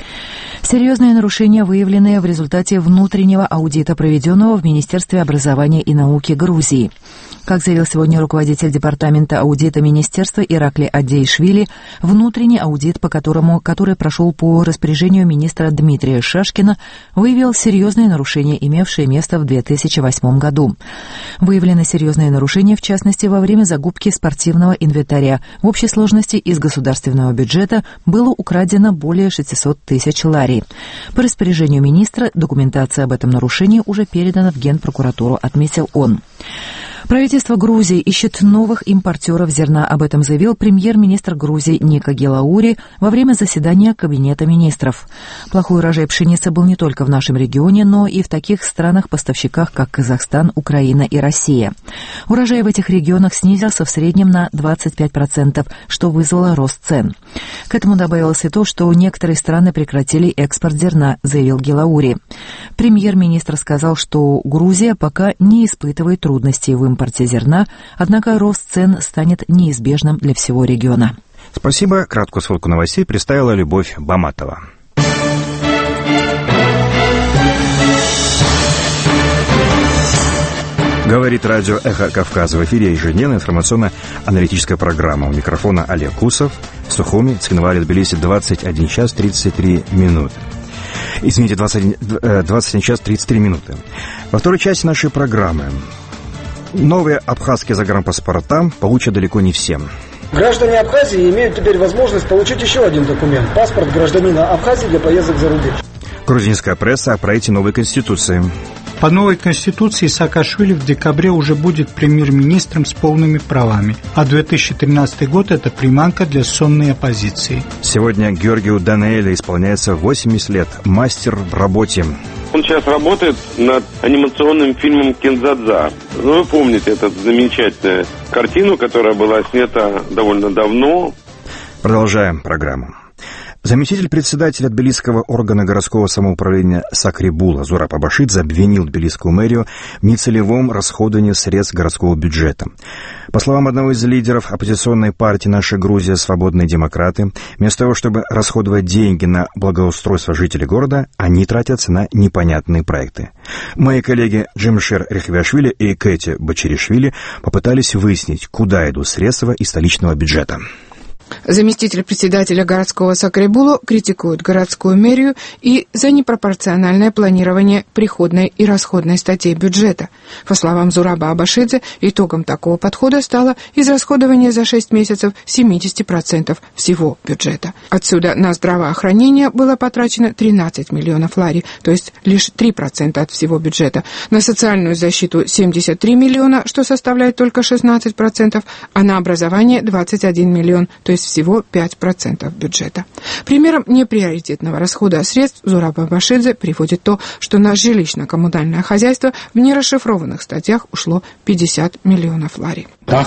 Серьезные нарушения, выявленные в результате внутреннего аудита, проведенного в Министерстве образования и науки Грузии. Как заявил сегодня руководитель департамента аудита министерства Иракли Аддейшвили, внутренний аудит, по которому, который прошел по распоряжению министра Дмитрия Шашкина, выявил серьезные нарушения, имевшие место в две тысячи восьмом году. Выявлены серьезные нарушения, в частности, во время закупки спортивного инвентаря. В общей сложности из государственного бюджета было украдено более шестисот тысяч лари. По распоряжению министра документация об этом нарушении уже передана в Генпрокуратуру, отметил он. Правительство Грузии ищет новых импортеров зерна. Об этом заявил премьер-министр Грузии Ника Гелаури во время заседания Кабинета министров. Плохой урожай пшеницы был не только в нашем регионе, но и в таких странах-поставщиках, как Казахстан, Украина и Россия. Урожай в этих регионах снизился в среднем на двадцать пять процентов, что вызвало рост цен. К этому добавилось и то, что некоторые страны прекратили экспорт зерна, заявил Гелаури. Премьер-министр сказал, что Грузия пока не испытывает трудностей в импорте зерна, однако рост цен станет неизбежным для всего региона. Спасибо. Краткую сводку новостей представила Любовь Баматова. Говорит радио «Эхо Кавказа». В эфире ежедневная информационно-аналитическая программа. У микрофона Олег Кусов. В Сухуми, Цхинвале, Тбилиси, двадцать один час тридцать три минуты. Извините, двадцать один, двадцать один час тридцать три минуты. Во второй части нашей программы. Новые абхазские загранпаспорта получат далеко не все. Граждане Абхазии имеют теперь возможность получить еще один документ – паспорт гражданина Абхазии для поездок за рубеж. Грузинская пресса о проекте новой конституции. По новой конституции Саакашвили в декабре уже будет премьер-министром с полными правами, а две тысячи тринадцатый год – это приманка для сонной оппозиции. Сегодня Георгию Даниэлю исполняется восемьдесят лет, мастер в работе. Он сейчас работает над анимационным фильмом «Кинзадза». Ну, вы помните эту замечательную картину, которая была снята довольно давно. Продолжаем программу. Заместитель председателя тбилисского органа городского самоуправления Сакрибула Зураб Абашидзе обвинил тбилисскую мэрию в нецелевом расходовании средств городского бюджета. По словам одного из лидеров оппозиционной партии «Наша Грузия. Свободные демократы», вместо того, чтобы расходовать деньги на благоустройство жителей города, они тратятся на непонятные проекты. Мои коллеги Джимшер Рихвиашвили и Кэти Бачеришвили попытались выяснить, куда идут средства из столичного бюджета. Заместитель председателя городского Сакрибула критикует городскую мэрию и за непропорциональное планирование приходной и расходной статей бюджета. По словам Зураба Абашидзе, итогом такого подхода стало израсходование за шесть месяцев семьдесят процентов всего бюджета. Отсюда на здравоохранение было потрачено тринадцать миллионов лари, то есть лишь три процента от всего бюджета. На социальную защиту семьдесят три миллиона, что составляет только шестнадцать процентов, а на образование двадцать один миллион, то есть всего пять процентов бюджета. Примером неприоритетного расхода средств Зураб Абашидзе приводит то, что на жилищно-коммунальное хозяйство в нерасшифрованных статьях ушло пятьдесят миллионов лари.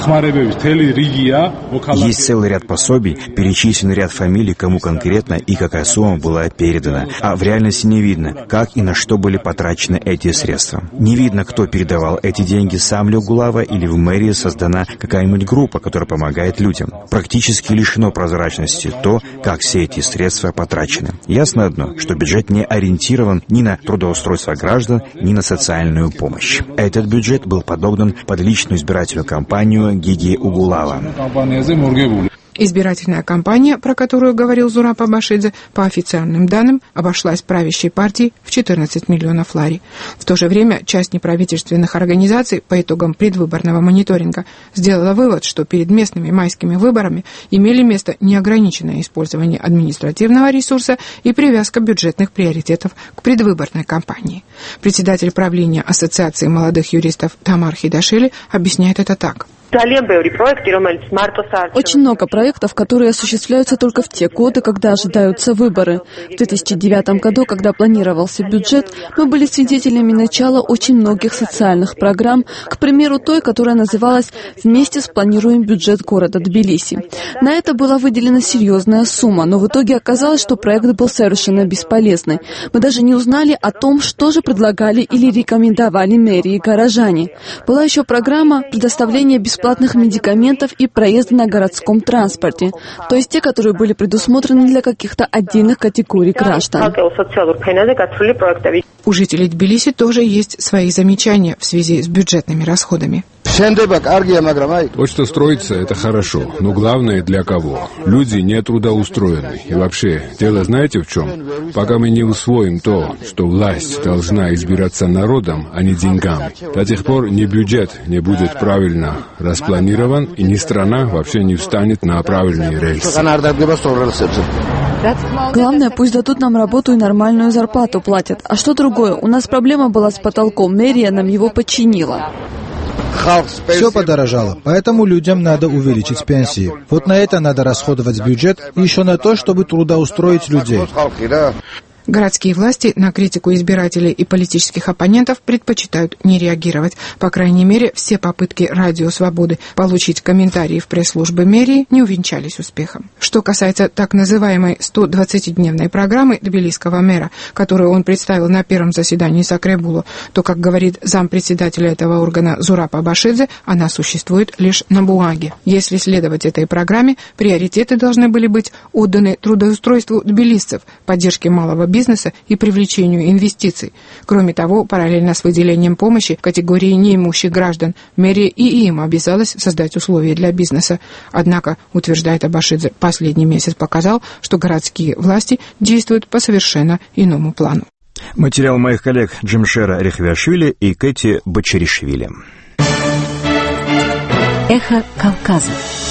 Есть целый ряд пособий, перечисленный ряд фамилий, кому конкретно и какая сумма была передана. А в реальности не видно, как и на что были потрачены эти средства. Не видно, кто передавал эти деньги, сам ли Гулава или в мэрии создана какая-нибудь группа, которая помогает людям. Практически лишено прозрачности то, как все эти средства потрачены. Ясно одно, что бюджет не ориентирован ни на трудоустройство граждан, ни на социальную помощь. Этот бюджет был подогнан под личную избирательную кампанию Гиги Угулава. Избирательная кампания, про которую говорил Зураб Абашидзе, по официальным данным, обошлась правящей партии в четырнадцать миллионов лари. В то же время часть неправительственных организаций по итогам предвыборного мониторинга сделала вывод, что перед местными майскими выборами имели место неограниченное использование административного ресурса и привязка бюджетных приоритетов к предвыборной кампании. Председатель правления Ассоциации молодых юристов Тамар Хидашвили объясняет это так. Очень много проектов, которые осуществляются только в те годы, когда ожидаются выборы. В две тысячи девятом году, когда планировался бюджет, мы были свидетелями начала очень многих социальных программ, к примеру, той, которая называлась «Вместе спланируем бюджет города Тбилиси». На это была выделена серьезная сумма, но в итоге оказалось, что проект был совершенно бесполезный. Мы даже не узнали о том, что же предлагали или рекомендовали мэрии и горожане. Была еще программа предоставления бесплатных бесплатных медикаментов и проезда на городском транспорте, то есть те, которые были предусмотрены для каких-то отдельных категорий граждан. У жителей Тбилиси тоже есть свои замечания в связи с бюджетными расходами. То, что строится, это хорошо, но главное для кого? Люди не трудоустроены. И вообще, дело знаете в чем? Пока мы не усвоим то, что власть должна избираться народом, а не деньгами, до тех пор ни бюджет не будет правильно распланирован, и ни страна вообще не встанет на правильные рельсы. Главное, пусть дадут нам работу и нормальную зарплату платят. А что другое? У нас проблема была с потолком, мэрия нам его починила. Все подорожало, поэтому людям надо увеличить пенсии. Вот на это надо расходовать бюджет и еще на то, чтобы трудоустроить людей. Городские власти на критику избирателей и политических оппонентов предпочитают не реагировать. По крайней мере, все попытки Радио Свободы получить комментарии в пресс-службе мэрии не увенчались успехом. Что касается так называемой сто двадцатидневной программы тбилисского мэра, которую он представил на первом заседании Сакрибула, то, как говорит зампредседателя этого органа Зураб Абашидзе, она существует лишь на бумаге. Если следовать этой программе, приоритеты должны были быть отданы трудоустройству тбилисцев, поддержке малого бизнеса, бизнеса и привлечению инвестиций. Кроме того, параллельно с выделением помощи категории неимущих граждан, мэрия и им обязалась создать условия для бизнеса. Однако, утверждает Абашидзе, последний месяц показал, что городские власти действуют по совершенно иному плану. Материал моих коллег Джимшера Рихвиашвили и Кэти Бачеришвили. Эхо Кавказа.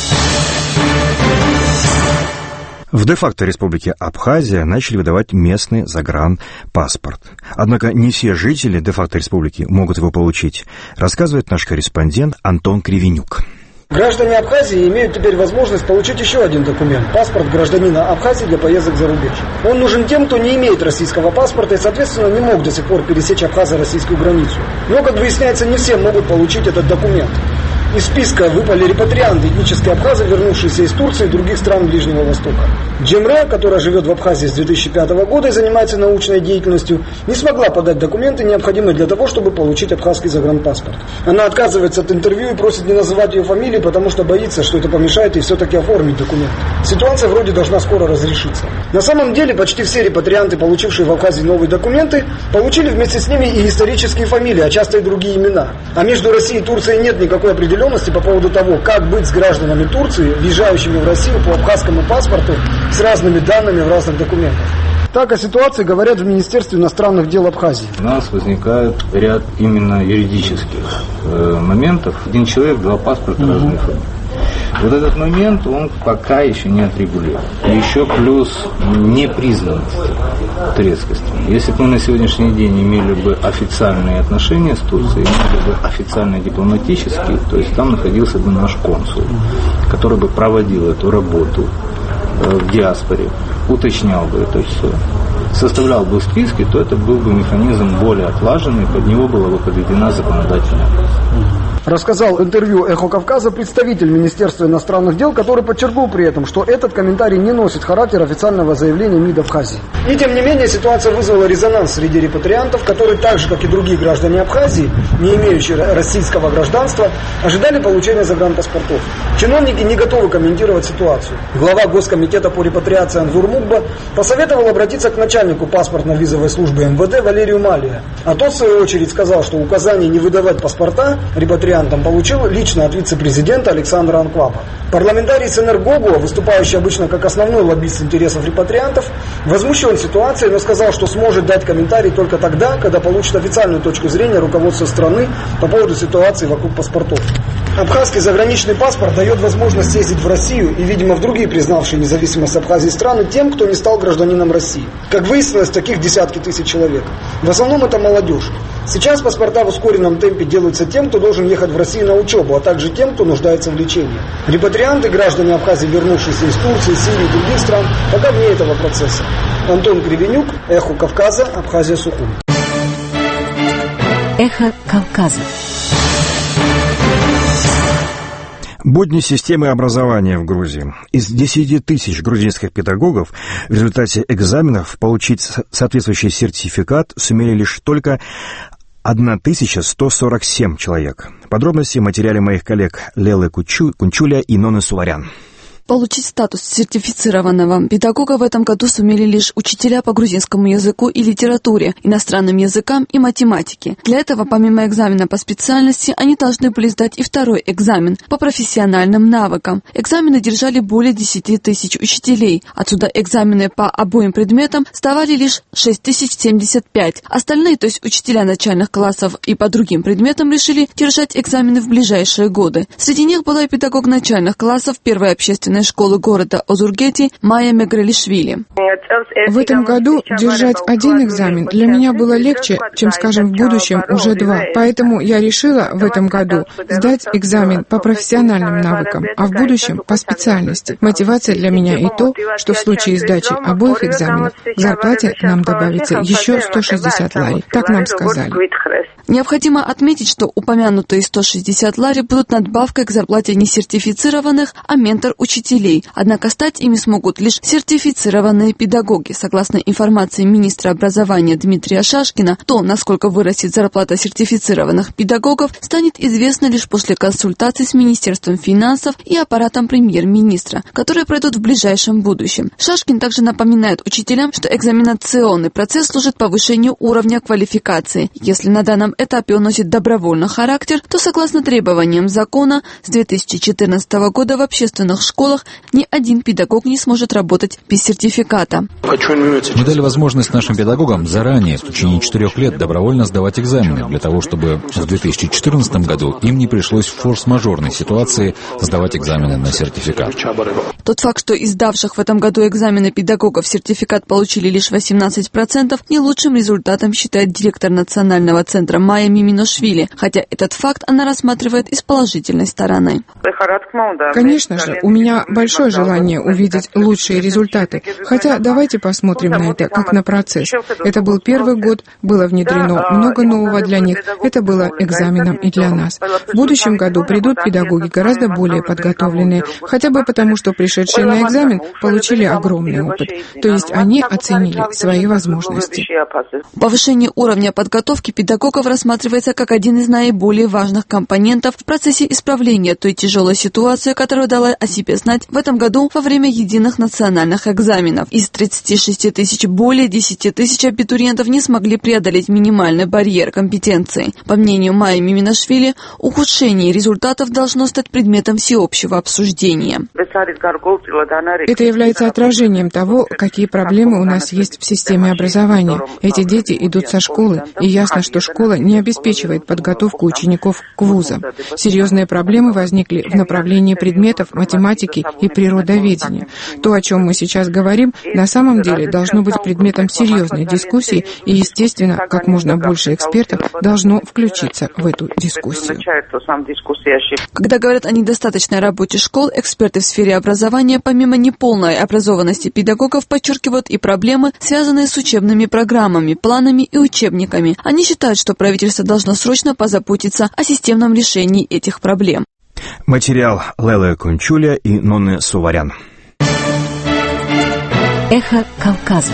В де-факто республике Абхазия начали выдавать местный загранпаспорт. Однако не все жители де-факто республики могут его получить, рассказывает наш корреспондент Антон Кривенюк. Граждане Абхазии имеют теперь возможность получить еще один документ – паспорт гражданина Абхазии для поездок за рубеж. Он нужен тем, кто не имеет российского паспорта и, соответственно, не мог до сих пор пересечь абхазо-российскую границу. Но, как выясняется, не все могут получить этот документ. Из списка выпали репатрианты, этнические абхазы, вернувшиеся из Турции и других стран Ближнего Востока. Джемре, которая живет в Абхазии с две тысячи пятого года и занимается научной деятельностью, не смогла подать документы, необходимые для того, чтобы получить абхазский загранпаспорт. Она отказывается от интервью и просит не называть ее фамилии, потому что боится, что это помешает ей все-таки оформить документ. Ситуация вроде должна скоро разрешиться. На самом деле, почти все репатрианты, получившие в Абхазии новые документы, получили вместе с ними и исторические фамилии, а часто и другие имена. А между Россией и Турцией нет никакой определенности по поводу того, как быть с гражданами Турции, въезжающими в Россию по абхазскому паспорту с разными данными в разных документах. Так о ситуации говорят в Министерстве иностранных дел Абхазии. У нас возникает ряд именно юридических э, моментов. Один человек, два паспорта, угу. разные фамилии. Вот этот момент, он пока еще не отрегулирован. Еще плюс непризнанность турецкости. Если бы мы на сегодняшний день имели бы официальные отношения с Турцией, имели бы официально дипломатические, то есть там находился бы наш консул, который бы проводил эту работу в диаспоре, уточнял бы это все, составлял бы списки, то это был бы механизм более отлаженный, под него была бы подведена законодательная база. Рассказал интервью «Эхо Кавказа» представитель Министерства иностранных дел, который подчеркнул при этом, что этот комментарий не носит характер официального заявления МИД Абхазии. И тем не менее ситуация вызвала резонанс среди репатриантов, которые так же, как и другие граждане Абхазии, не имеющие российского гражданства, ожидали получения загранпаспортов. Чиновники не готовы комментировать ситуацию. Глава Госкомитета по репатриации Анзур Мукба посоветовал обратиться к начальнику паспортно-визовой службы эм вэ дэ Валерию Малия. А тот, в свою очередь, сказал, что указание не выдавать паспорта репатриантам получил лично от вице-президента Александра Анкваба. Парламентарий СНР Гогуа, выступающий обычно как основной лоббист интересов репатриантов, возмущен ситуацией, но сказал, что сможет дать комментарий только тогда, когда получит официальную точку зрения руководства страны по поводу ситуации вокруг паспортов. Абхазский заграничный паспорт дает возможность съездить в Россию и, видимо, в другие признавшие независимость Абхазии страны тем, кто не стал гражданином России. Как выяснилось, таких десятки тысяч человек. В основном это молодежь. Сейчас паспорта в ускоренном темпе делаются тем, кто должен ехать в Россию на учебу, а также тем, кто нуждается в лечении. Репатрианты, граждане Абхазии, вернувшиеся из Турции, Сирии и других стран, пока вне этого процесса. Антон Кривенюк, Эхо Кавказа, Абхазия, Сухум. Эхо Кавказа. Будни системы образования в Грузии. Из десяти тысяч грузинских педагогов в результате экзаменов получить соответствующий сертификат сумели лишь только тысяча сто сорок семь человек. Подробности в материале моих коллег Лелы Кучу, Кунчуля и Ноны Суларян. Получить статус сертифицированного педагога в этом году сумели лишь учителя по грузинскому языку и литературе, иностранным языкам и математике. Для этого, помимо экзамена по специальности, они должны были сдать и второй экзамен по профессиональным навыкам. Экзамены держали более десяти тысяч учителей. Отсюда экзамены по обоим предметам сдавали лишь шесть тысяч семьдесят пять. Остальные, то есть учителя начальных классов и по другим предметам, решили держать экзамены в ближайшие годы. Среди них была и педагог начальных классов первой общественной школы города Озургети Майя Мегрелишвили. В этом году держать один экзамен для меня было легче, чем, скажем, в будущем уже два. Поэтому я решила в этом году сдать экзамен по профессиональным навыкам, а в будущем по специальности. Мотивация для меня и то, что в случае сдачи обоих экзаменов к зарплате нам добавится еще сто шестьдесят лари. Так нам сказали. Необходимо отметить, что упомянутые сто шестьдесят лари будут надбавкой к зарплате не сертифицированных, а ментор-учителей. Однако стать ими смогут лишь сертифицированные педагоги. Согласно информации министра образования Дмитрия Шашкина, то, насколько вырастет зарплата сертифицированных педагогов, станет известно лишь после консультаций с Министерством финансов и аппаратом премьер-министра, которые пройдут в ближайшем будущем. Шашкин также напоминает учителям, что экзаменационный процесс служит повышению уровня квалификации. Если на данном этапе он носит добровольный характер, то, согласно требованиям закона, с две тысячи четырнадцатого года в общественных школах школах, ни один педагог не сможет работать без сертификата. Мы дали возможность нашим педагогам заранее, в течение четырех лет, добровольно сдавать экзамены, для того, чтобы в две тысячи четырнадцатом году им не пришлось в форс-мажорной ситуации сдавать экзамены на сертификат. Тот факт, что из сдавших в этом году экзамены педагогов сертификат получили лишь восемнадцать процентов, не лучшим результатом считает директор Национального центра Майя Миминошвили, хотя этот факт она рассматривает и с положительной стороны. Конечно же, у меня большое желание увидеть лучшие результаты, хотя давайте посмотрим на это как на процесс. Это был первый год, было внедрено много нового для них, это было экзаменом и для нас. В будущем году придут педагоги гораздо более подготовленные, хотя бы потому, что пришедшие на экзамен получили огромный опыт, то есть они оценили свои возможности. Повышение уровня подготовки педагогов рассматривается как один из наиболее важных компонентов в процессе исправления той тяжелой ситуации, которая дала о себе знать в этом году во время единых национальных экзаменов. Из тридцати шести тысяч более десяти тысяч абитуриентов не смогли преодолеть минимальный барьер компетенции. По мнению Майи Миминошвили, ухудшение результатов должно стать предметом всеобщего обсуждения. Это является отражением того, какие проблемы у нас есть в системе образования. Эти дети идут со школы, и ясно, что школа не обеспечивает подготовку учеников к вузам. Серьезные проблемы возникли в направлении предметов математики и природоведения. То, о чем мы сейчас говорим, на самом деле должно быть предметом серьезной дискуссии, и, естественно, как можно больше экспертов должно включиться в эту дискуссию. Когда говорят о недостаточной работе школ, эксперты в сфере образования, помимо неполной образованности педагогов, подчеркивают и проблемы, связанные с учебными программами, планами и учебниками. Они считают, что правительство должно срочно позаботиться о системном решении этих проблем. Материал Лелы Кунчуля и Нонны Суварян. Эхо Кавказа.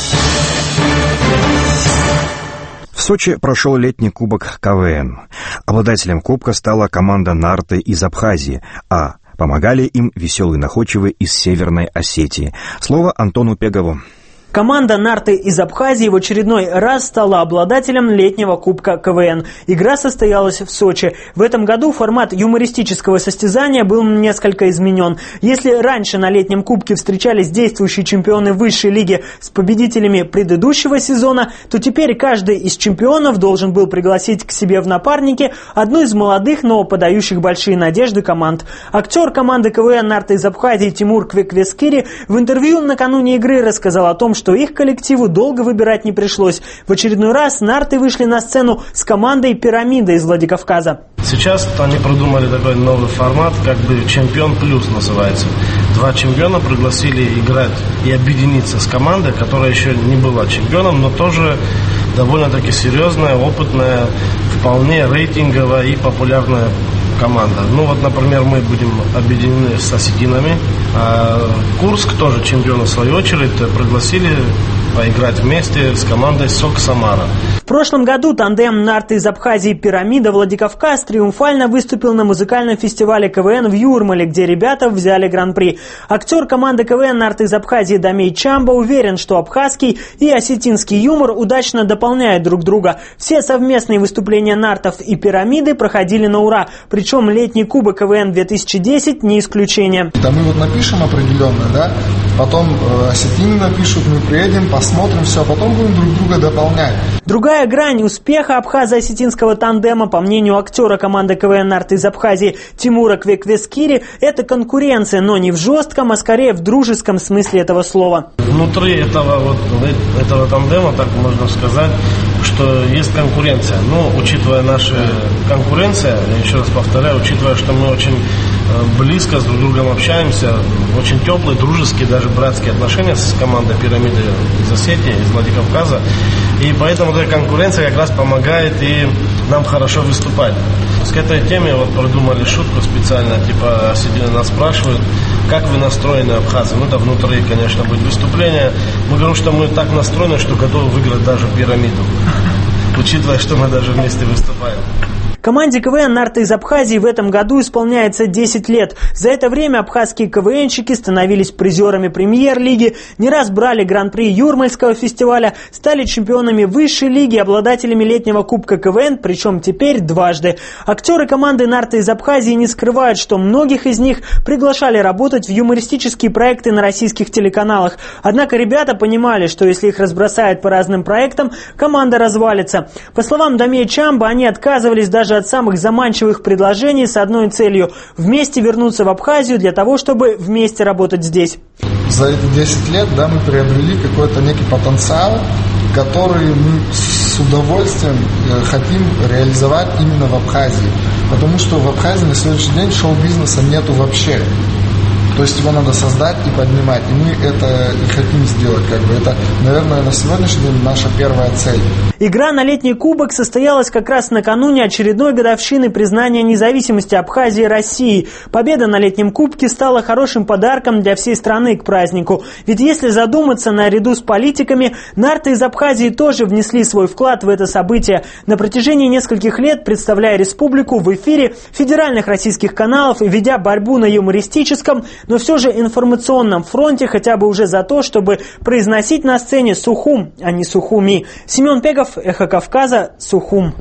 В Сочи прошел летний кубок ка вэ эн. Обладателем кубка стала команда «Нарты» из Абхазии, а помогали им веселые находчивые из Северной Осетии. Слово Антону Пегову. Команда «Нарты» из Абхазии в очередной раз стала обладателем летнего кубка ка вэ эн. Игра состоялась в Сочи. В этом году формат юмористического состязания был несколько изменен. Если раньше на летнем кубке встречались действующие чемпионы высшей лиги с победителями предыдущего сезона, то теперь каждый из чемпионов должен был пригласить к себе в напарники одну из молодых, но подающих большие надежды команд. Актер команды ка вэ эн «Нарты» из Абхазии Тимур Квеквескири в интервью накануне игры рассказал о том, что что их коллективу долго выбирать не пришлось. В очередной раз «Нарты» вышли на сцену с командой «Пирамида» из Владикавказа. Сейчас они придумали такой новый формат, как бы «Чемпион плюс» называется. Два чемпиона пригласили играть и объединиться с командой, которая еще не была чемпионом, но тоже довольно-таки серьезная, опытная, вполне рейтинговая и популярная команда. Ну вот, например, мы будем объединены с осетинами, а Курск, тоже чемпиона в свою очередь, пригласили поиграть вместе с командой «Сок Самара». В прошлом году тандем «Нарты» из Абхазии «Пирамида» Владикавказ триумфально выступил на музыкальном фестивале ка вэ эн в Юрмале, где ребята взяли гран-при. Актер команды ка вэ эн «Нарты» из Абхазии Дамей Чамба уверен, что абхазский и осетинский юмор удачно дополняют друг друга. Все совместные выступления «Нартов» и «Пирамиды» проходили на ура, причем летний кубок ка вэ эн две тысячи десять не исключение. Да, мы вот напишем определенно, да, потом э, осетины напишут, мы приедем, посмотрим все, потом будем друг друга дополнять. Другая грань успеха абхазо-осетинского тандема, по мнению актера команды ка вэ эн «Нарты» из Абхазии Тимура Квеквескири, это конкуренция, но не в жестком, а скорее в дружеском смысле этого слова. Внутри этого, вот, этого тандема, так можно сказать, что есть конкуренция. Но, учитывая наши конкуренция, я еще раз повторяю, учитывая, что мы очень близко с друг другом общаемся, очень теплые, дружеские, даже братские отношения с командой «Пирамиды» из Осетии, из Владикавказа. И поэтому эта конкуренция как раз помогает и нам хорошо выступать. К этой теме вот придумали шутку специально, типа осетины нас спрашивают, как вы настроены, абхазы. Ну, это внутри, конечно, будет выступление. Мы говорим, что мы так настроены, что готовы выиграть даже «Пирамиду», учитывая, что мы даже вместе выступаем. Команде КВН «Нарты из Абхазии» в этом году исполняется десять лет. За это время абхазские КВНщики становились призерами премьер-лиги, не раз брали гран-при Юрмальского фестиваля, стали чемпионами высшей лиги, обладателями летнего кубка КВН, причем теперь дважды. Актеры команды «Нарты из Абхазии» не скрывают, что многих из них приглашали работать в юмористические проекты на российских телеканалах. Однако ребята понимали, что если их разбросают по разным проектам, команда развалится. По словам Дамия Чамба, они отказывались даже от самых заманчивых предложений с одной целью – вместе вернуться в Абхазию для того, чтобы вместе работать здесь. За эти десять лет, да, мы приобрели какой-то некий потенциал, который мы с удовольствием хотим реализовать именно в Абхазии. Потому что в Абхазии на сегодняшний день шоу-бизнеса нету вообще. То есть его надо создать и поднимать. И мы это и хотим сделать. Как бы. Это, наверное, на сегодняшний день наша первая цель. Игра на летний кубок состоялась как раз накануне очередной годовщины признания независимости Абхазии России. Победа на летнем кубке стала хорошим подарком для всей страны к празднику. Ведь если задуматься, наряду с политиками, нарты из Абхазии тоже внесли свой вклад в это событие. На протяжении нескольких лет, представляя республику в эфире федеральных российских каналов и ведя борьбу на юмористическом, но все же информационном фронте, хотя бы уже за то, чтобы произносить на сцене Сухум, а не Сухуми. Семен Пегов, Эхо Кавказа, Сухум.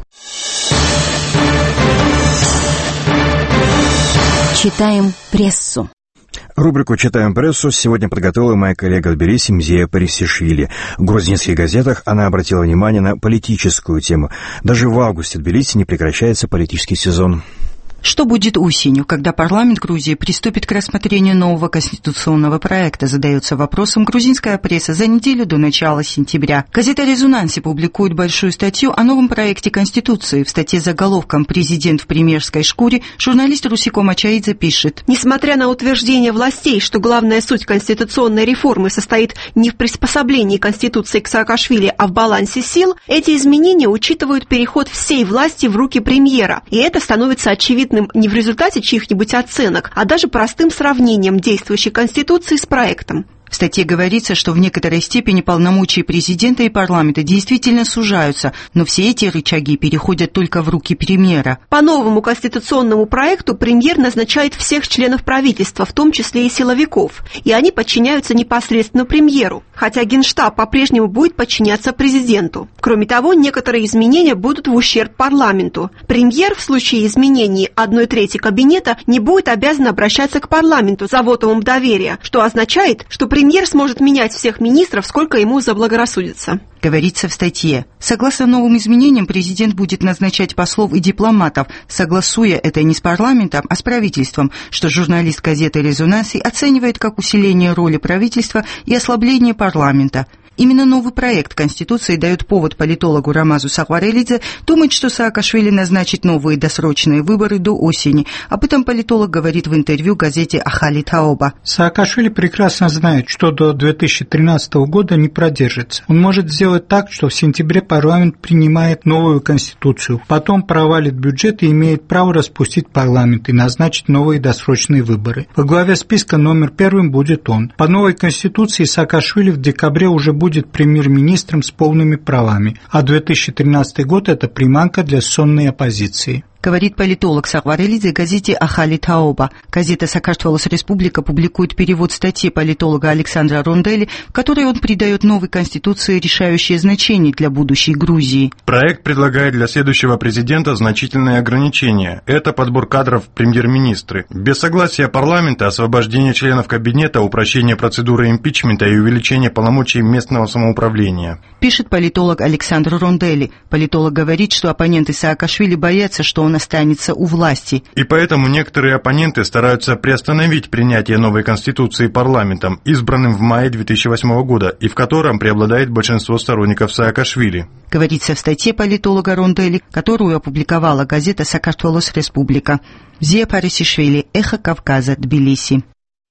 Читаем прессу. Рубрику «Читаем прессу» сегодня подготовила моя коллега в Тбилиси Мзея Парисишвили. В грузинских газетах она обратила внимание на политическую тему. Даже в августе в Тбилиси не прекращается политический сезон. Что будет осенью, когда парламент Грузии приступит к рассмотрению нового конституционного проекта, задается вопросом грузинская пресса за неделю до начала сентября. Газета «Резонанси» публикует большую статью о новом проекте Конституции. В статье с заголовком «Президент в премьерской шкуре» журналист Русико Мачаидзе пишет: Несмотря на утверждение властей, что главная суть конституционной реформы состоит не в приспособлении Конституции к Саакашвили, а в балансе сил, эти изменения учитывают переход всей власти в руки премьера. И это становится очевидным не в результате чьих-нибудь оценок, а даже простым сравнением действующей Конституции с проектом. В статье говорится, что в некоторой степени полномочия президента и парламента действительно сужаются, но все эти рычаги переходят только в руки премьера. По новому конституционному проекту премьер назначает всех членов правительства, в том числе и силовиков, и они подчиняются непосредственно премьеру, хотя Генштаб по-прежнему будет подчиняться президенту. Кроме того, некоторые изменения будут в ущерб парламенту. Премьер в случае изменений одной трети кабинета не будет обязан обращаться к парламенту за вотумом доверия, что означает, что премьер Премьер сможет менять всех министров, сколько ему заблагорассудится. Говорится в статье. Согласно новым изменениям, президент будет назначать послов и дипломатов, согласуя это не с парламентом, а с правительством, что журналист газеты «Резонанси» оценивает как усиление роли правительства и ослабление парламента. Именно новый проект Конституции дает повод политологу Рамазу Сахварелидзе думать, что Саакашвили назначит новые досрочные выборы до осени. Об этом политолог говорит в интервью газете «Ахали Таоба». Саакашвили прекрасно знает, что до две тысячи тринадцатого года не продержится. Он может сделать так, что в сентябре парламент принимает новую Конституцию, потом провалит бюджет и имеет право распустить парламент и назначить новые досрочные выборы. Во главе списка номер первым будет он. По новой Конституции Саакашвили в декабре уже будет будет премьер-министром с полными правами, а две тысячи тринадцатый год – это приманка для сонной оппозиции. Говорит политолог Сахварелидзе газете «Ахали Таоба». Газета «Саакашвилис Республика» публикует перевод статьи политолога Александра Рондели, в которой он придает новой конституции решающее значение для будущей Грузии. Проект предлагает для следующего президента значительные ограничения. Это подбор кадров в премьер-министры. Без согласия парламента освобождение членов кабинета, упрощение процедуры импичмента и увеличение полномочий местного самоуправления. Пишет политолог Александр Рондели. Политолог говорит, что оппоненты Саакашвили боятся, что он останется у власти. И поэтому некоторые оппоненты стараются приостановить принятие новой конституции парламентом, избранным в мае две тысячи восьмого года, и в котором преобладает большинство сторонников Саакашвили. Говорится в статье политолога Рондели, которую опубликовала газета «Саакашвилис Республика». Мзея Парисишвили, Эхо Кавказа, Тбилиси.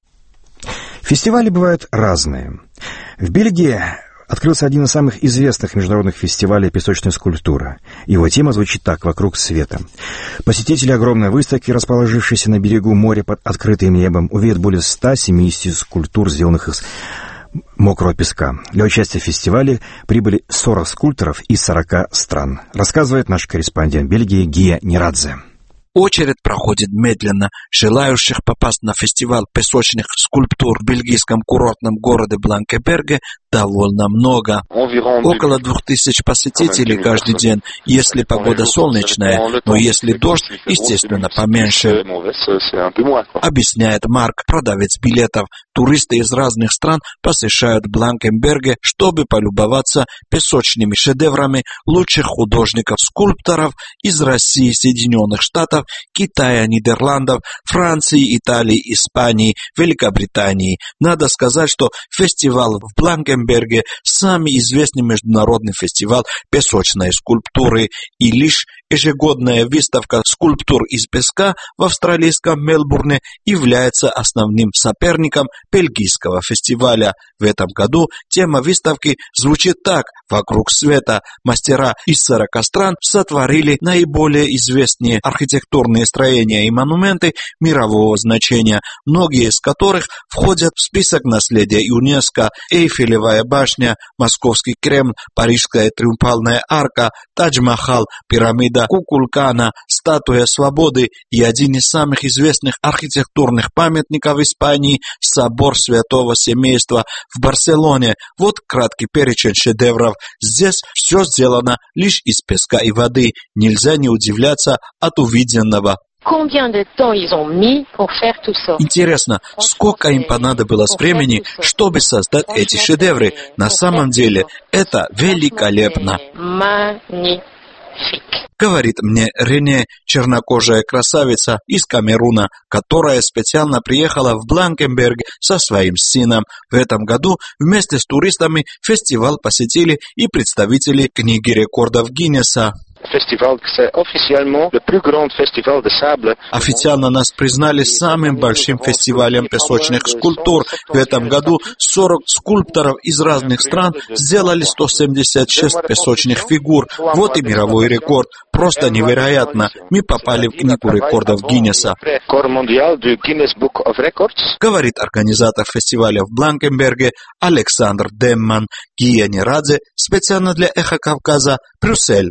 Фестивали бывают разные. В Бельгии открылся один из самых известных международных фестивалей песочной скульптуры. Его тема звучит так: «Вокруг света». Посетители огромной выставки, расположившейся на берегу моря под открытым небом, увидят более ста семидесяти скульптур, сделанных из мокрого песка. Для участия в фестивале прибыли сорок скульпторов из сорока стран. Рассказывает наш корреспондент Бельгии Гия Нерадзе. Очередь проходит медленно. Желающих попасть на фестиваль песочных скульптур в бельгийском курортном городе Бланкенберге довольно много. Около двух тысяч посетителей каждый день, если погода солнечная, но если дождь, естественно, поменьше. Объясняет Марк, продавец билетов. Туристы из разных стран посещают Бланкенберге, чтобы полюбоваться песочными шедеврами лучших художников-скульпторов из России, Соединенных Штатов, Китая, Нидерландов, Франции, Италии, Испании, Великобритании. Надо сказать, что фестиваль в Бланкенберге – самый известный международный фестиваль песочной скульптуры, и лишь ежегодная выставка скульптур из песка в австралийском Мельбурне является основным соперником бельгийского фестиваля. В этом году тема выставки звучит так: «Вокруг света». Мастера из сорока стран сотворили наиболее известные архитектурные строения и монументы мирового значения, многие из которых входят в список наследия ЮНЕСКО: Эйфелевая башня, Московский Кремль, Парижская триумфальная арка, Тадж-Махал, пирамида Кукулкана, статуя свободы и один из самых известных архитектурных памятников Испании – собор Святого Семейства в Барселоне. Вот краткий перечень шедевров. Здесь все сделано лишь из песка и воды. Нельзя не удивляться от увиденного. Интересно, сколько им понадобилось времени, чтобы создать эти шедевры? На самом деле, это великолепно. Говорит мне Рене, чернокожая красавица из Камеруна, которая специально приехала в Бланкенберг со своим сыном. В этом году вместе с туристами фестиваль посетили и представители книги рекордов Гиннесса. Официально нас признали самым большим фестивалем песочных скульптур. В этом году сорок скульпторов из разных стран сделали сто семьдесят шесть песочных фигур. Вот и мировой рекорд. Просто невероятно. Мы попали в книгу рекордов Гиннесса. Говорит организатор фестиваля в Бланкенберге Александр Демман. Гия Нерадзе, специально для Эхо Кавказа, Брюссель.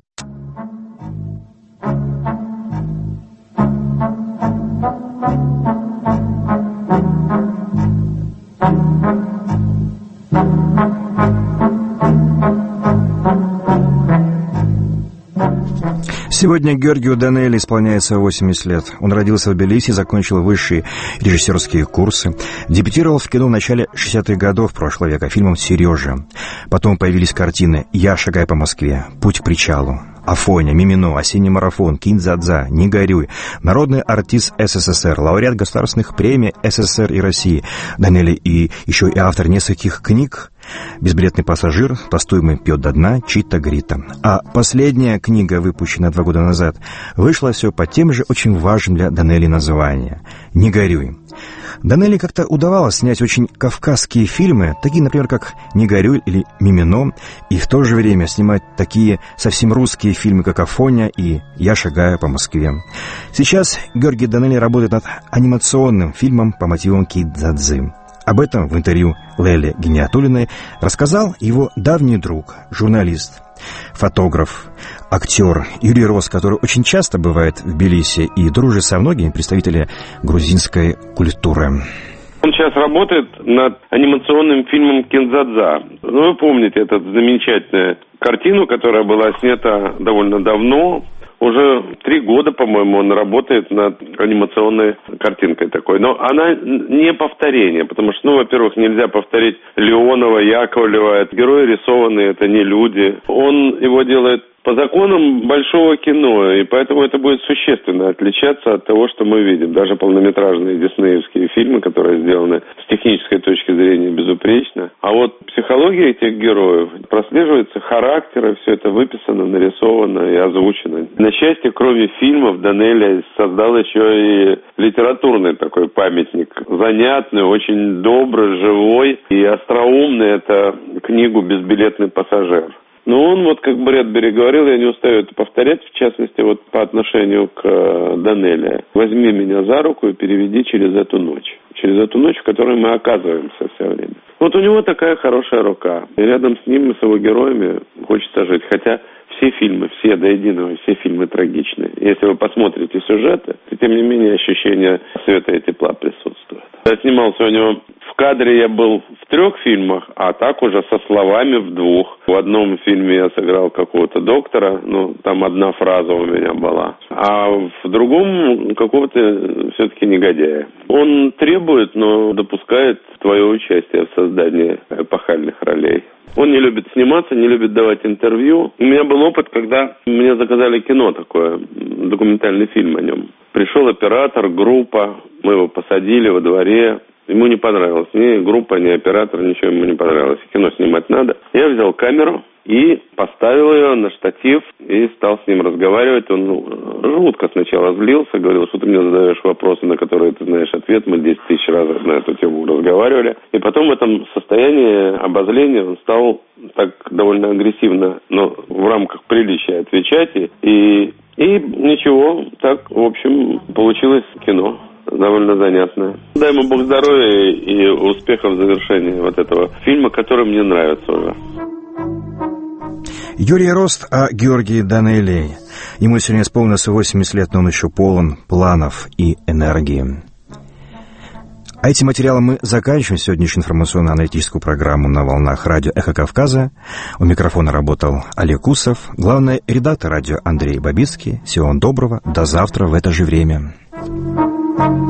Сегодня Георгию Данелли исполняется восемьдесят лет. Он родился в Тбилиси, закончил высшие режиссерские курсы. Дебютировал в кино в начале шестидесятых годов прошлого века фильмом «Сережа». Потом появились картины «Я шагаю по Москве», «Путь к причалу», «Афоня», «Мимино», «Осенний марафон», «Кинь-дза-дза», «Не горюй», народный артист СССР, лауреат государственных премий СССР и России. Данелли и еще и автор нескольких книг: «Безбилетный пассажир», «Толстой пьет до дна», «Чита Грита». А последняя книга, выпущенная два года назад, вышла все по тем же очень важным для Данелли названиям «Не горюй». Данелли как-то удавалось снять очень кавказские фильмы, такие, например, как «Не горюй» или «Мимино», и в то же время снимать такие совсем русские фильмы, как «Афоня» и «Я шагаю по Москве». Сейчас Георгий Данелли работает над анимационным фильмом по мотивам Кинь-дза-дзы. Об этом в интервью Леле Гиниатуллиной рассказал его давний друг, журналист, фотограф, актер Юрий Рос, который очень часто бывает в Тбилиси и дружит со многими представителями грузинской культуры. Он сейчас работает над анимационным фильмом «Кинь-дза-дза». Ну, вы помните эту замечательную картину, которая была снята довольно давно. Уже три года, по-моему, он работает над анимационной картинкой такой. Но она не повторение, потому что, ну, во-первых, нельзя повторить Леонова, Яковлева. Герои рисованные, это не люди. Он его делает по законам большого кино, и поэтому это будет существенно отличаться от того, что мы видим. Даже полнометражные диснеевские фильмы, которые сделаны с технической точки зрения безупречно. А вот психология этих героев прослеживается, характеры, все это выписано, нарисовано и озвучено. На счастье, кроме фильмов, Данелли создал еще и литературный такой памятник. Занятный, очень добрый, живой и остроумный. Это книгу «Безбилетный пассажир». Ну, он, вот как Брэдбери говорил, я не устаю это повторять, в частности, вот по отношению к Данелли. «Возьми меня за руку и переведи через эту ночь». через эту ночь, в которой мы оказываемся все время. Вот у него такая хорошая рука. И рядом с ним и с его героями хочется жить. Хотя все фильмы, все до единого, все фильмы трагичные. Если вы посмотрите сюжеты, то тем не менее ощущение света и тепла присутствует. Я снимался у него в кадре, я был в трех фильмах, а так уже со словами в двух. В одном фильме я сыграл какого-то доктора, ну, там одна фраза у меня была. А в другом какого-то все-таки негодяя. Он требует, но допускает твое участие в создании эпохальных ролей. Он не любит сниматься, не любит давать интервью. У меня был опыт, когда мне заказали кино такое, документальный фильм о нем. Пришел оператор, группа, мы его посадили во дворе. Ему не понравилось. Ни группа, ни оператор, ничего ему не понравилось. Кино снимать надо. Я взял камеру и поставил ее на штатив и стал с ним разговаривать. Он ну, жутко сначала злился, говорил, что ты мне задаешь вопросы, на которые ты знаешь ответ. Мы десять тысяч раз на эту тему разговаривали. И потом в этом состоянии обозления он стал так довольно агрессивно, но в рамках приличия отвечать. И, и, и ничего, так, в общем, получилось кино. Довольно занятное. Дай ему Бог здоровья и успехов в завершении вот этого фильма, который мне нравится уже. Юрий Рост о Георгии Данелии. Ему сегодня исполнилось восемьдесят лет, но он еще полон планов и энергии. А этим материалом мы заканчиваем сегодняшнюю информационно-аналитическую программу на волнах радио «Эхо Кавказа». У микрофона работал Олег Усов, главный редактор радио Андрей Бабицкий. Всего вам доброго, до завтра в это же время. Thank you.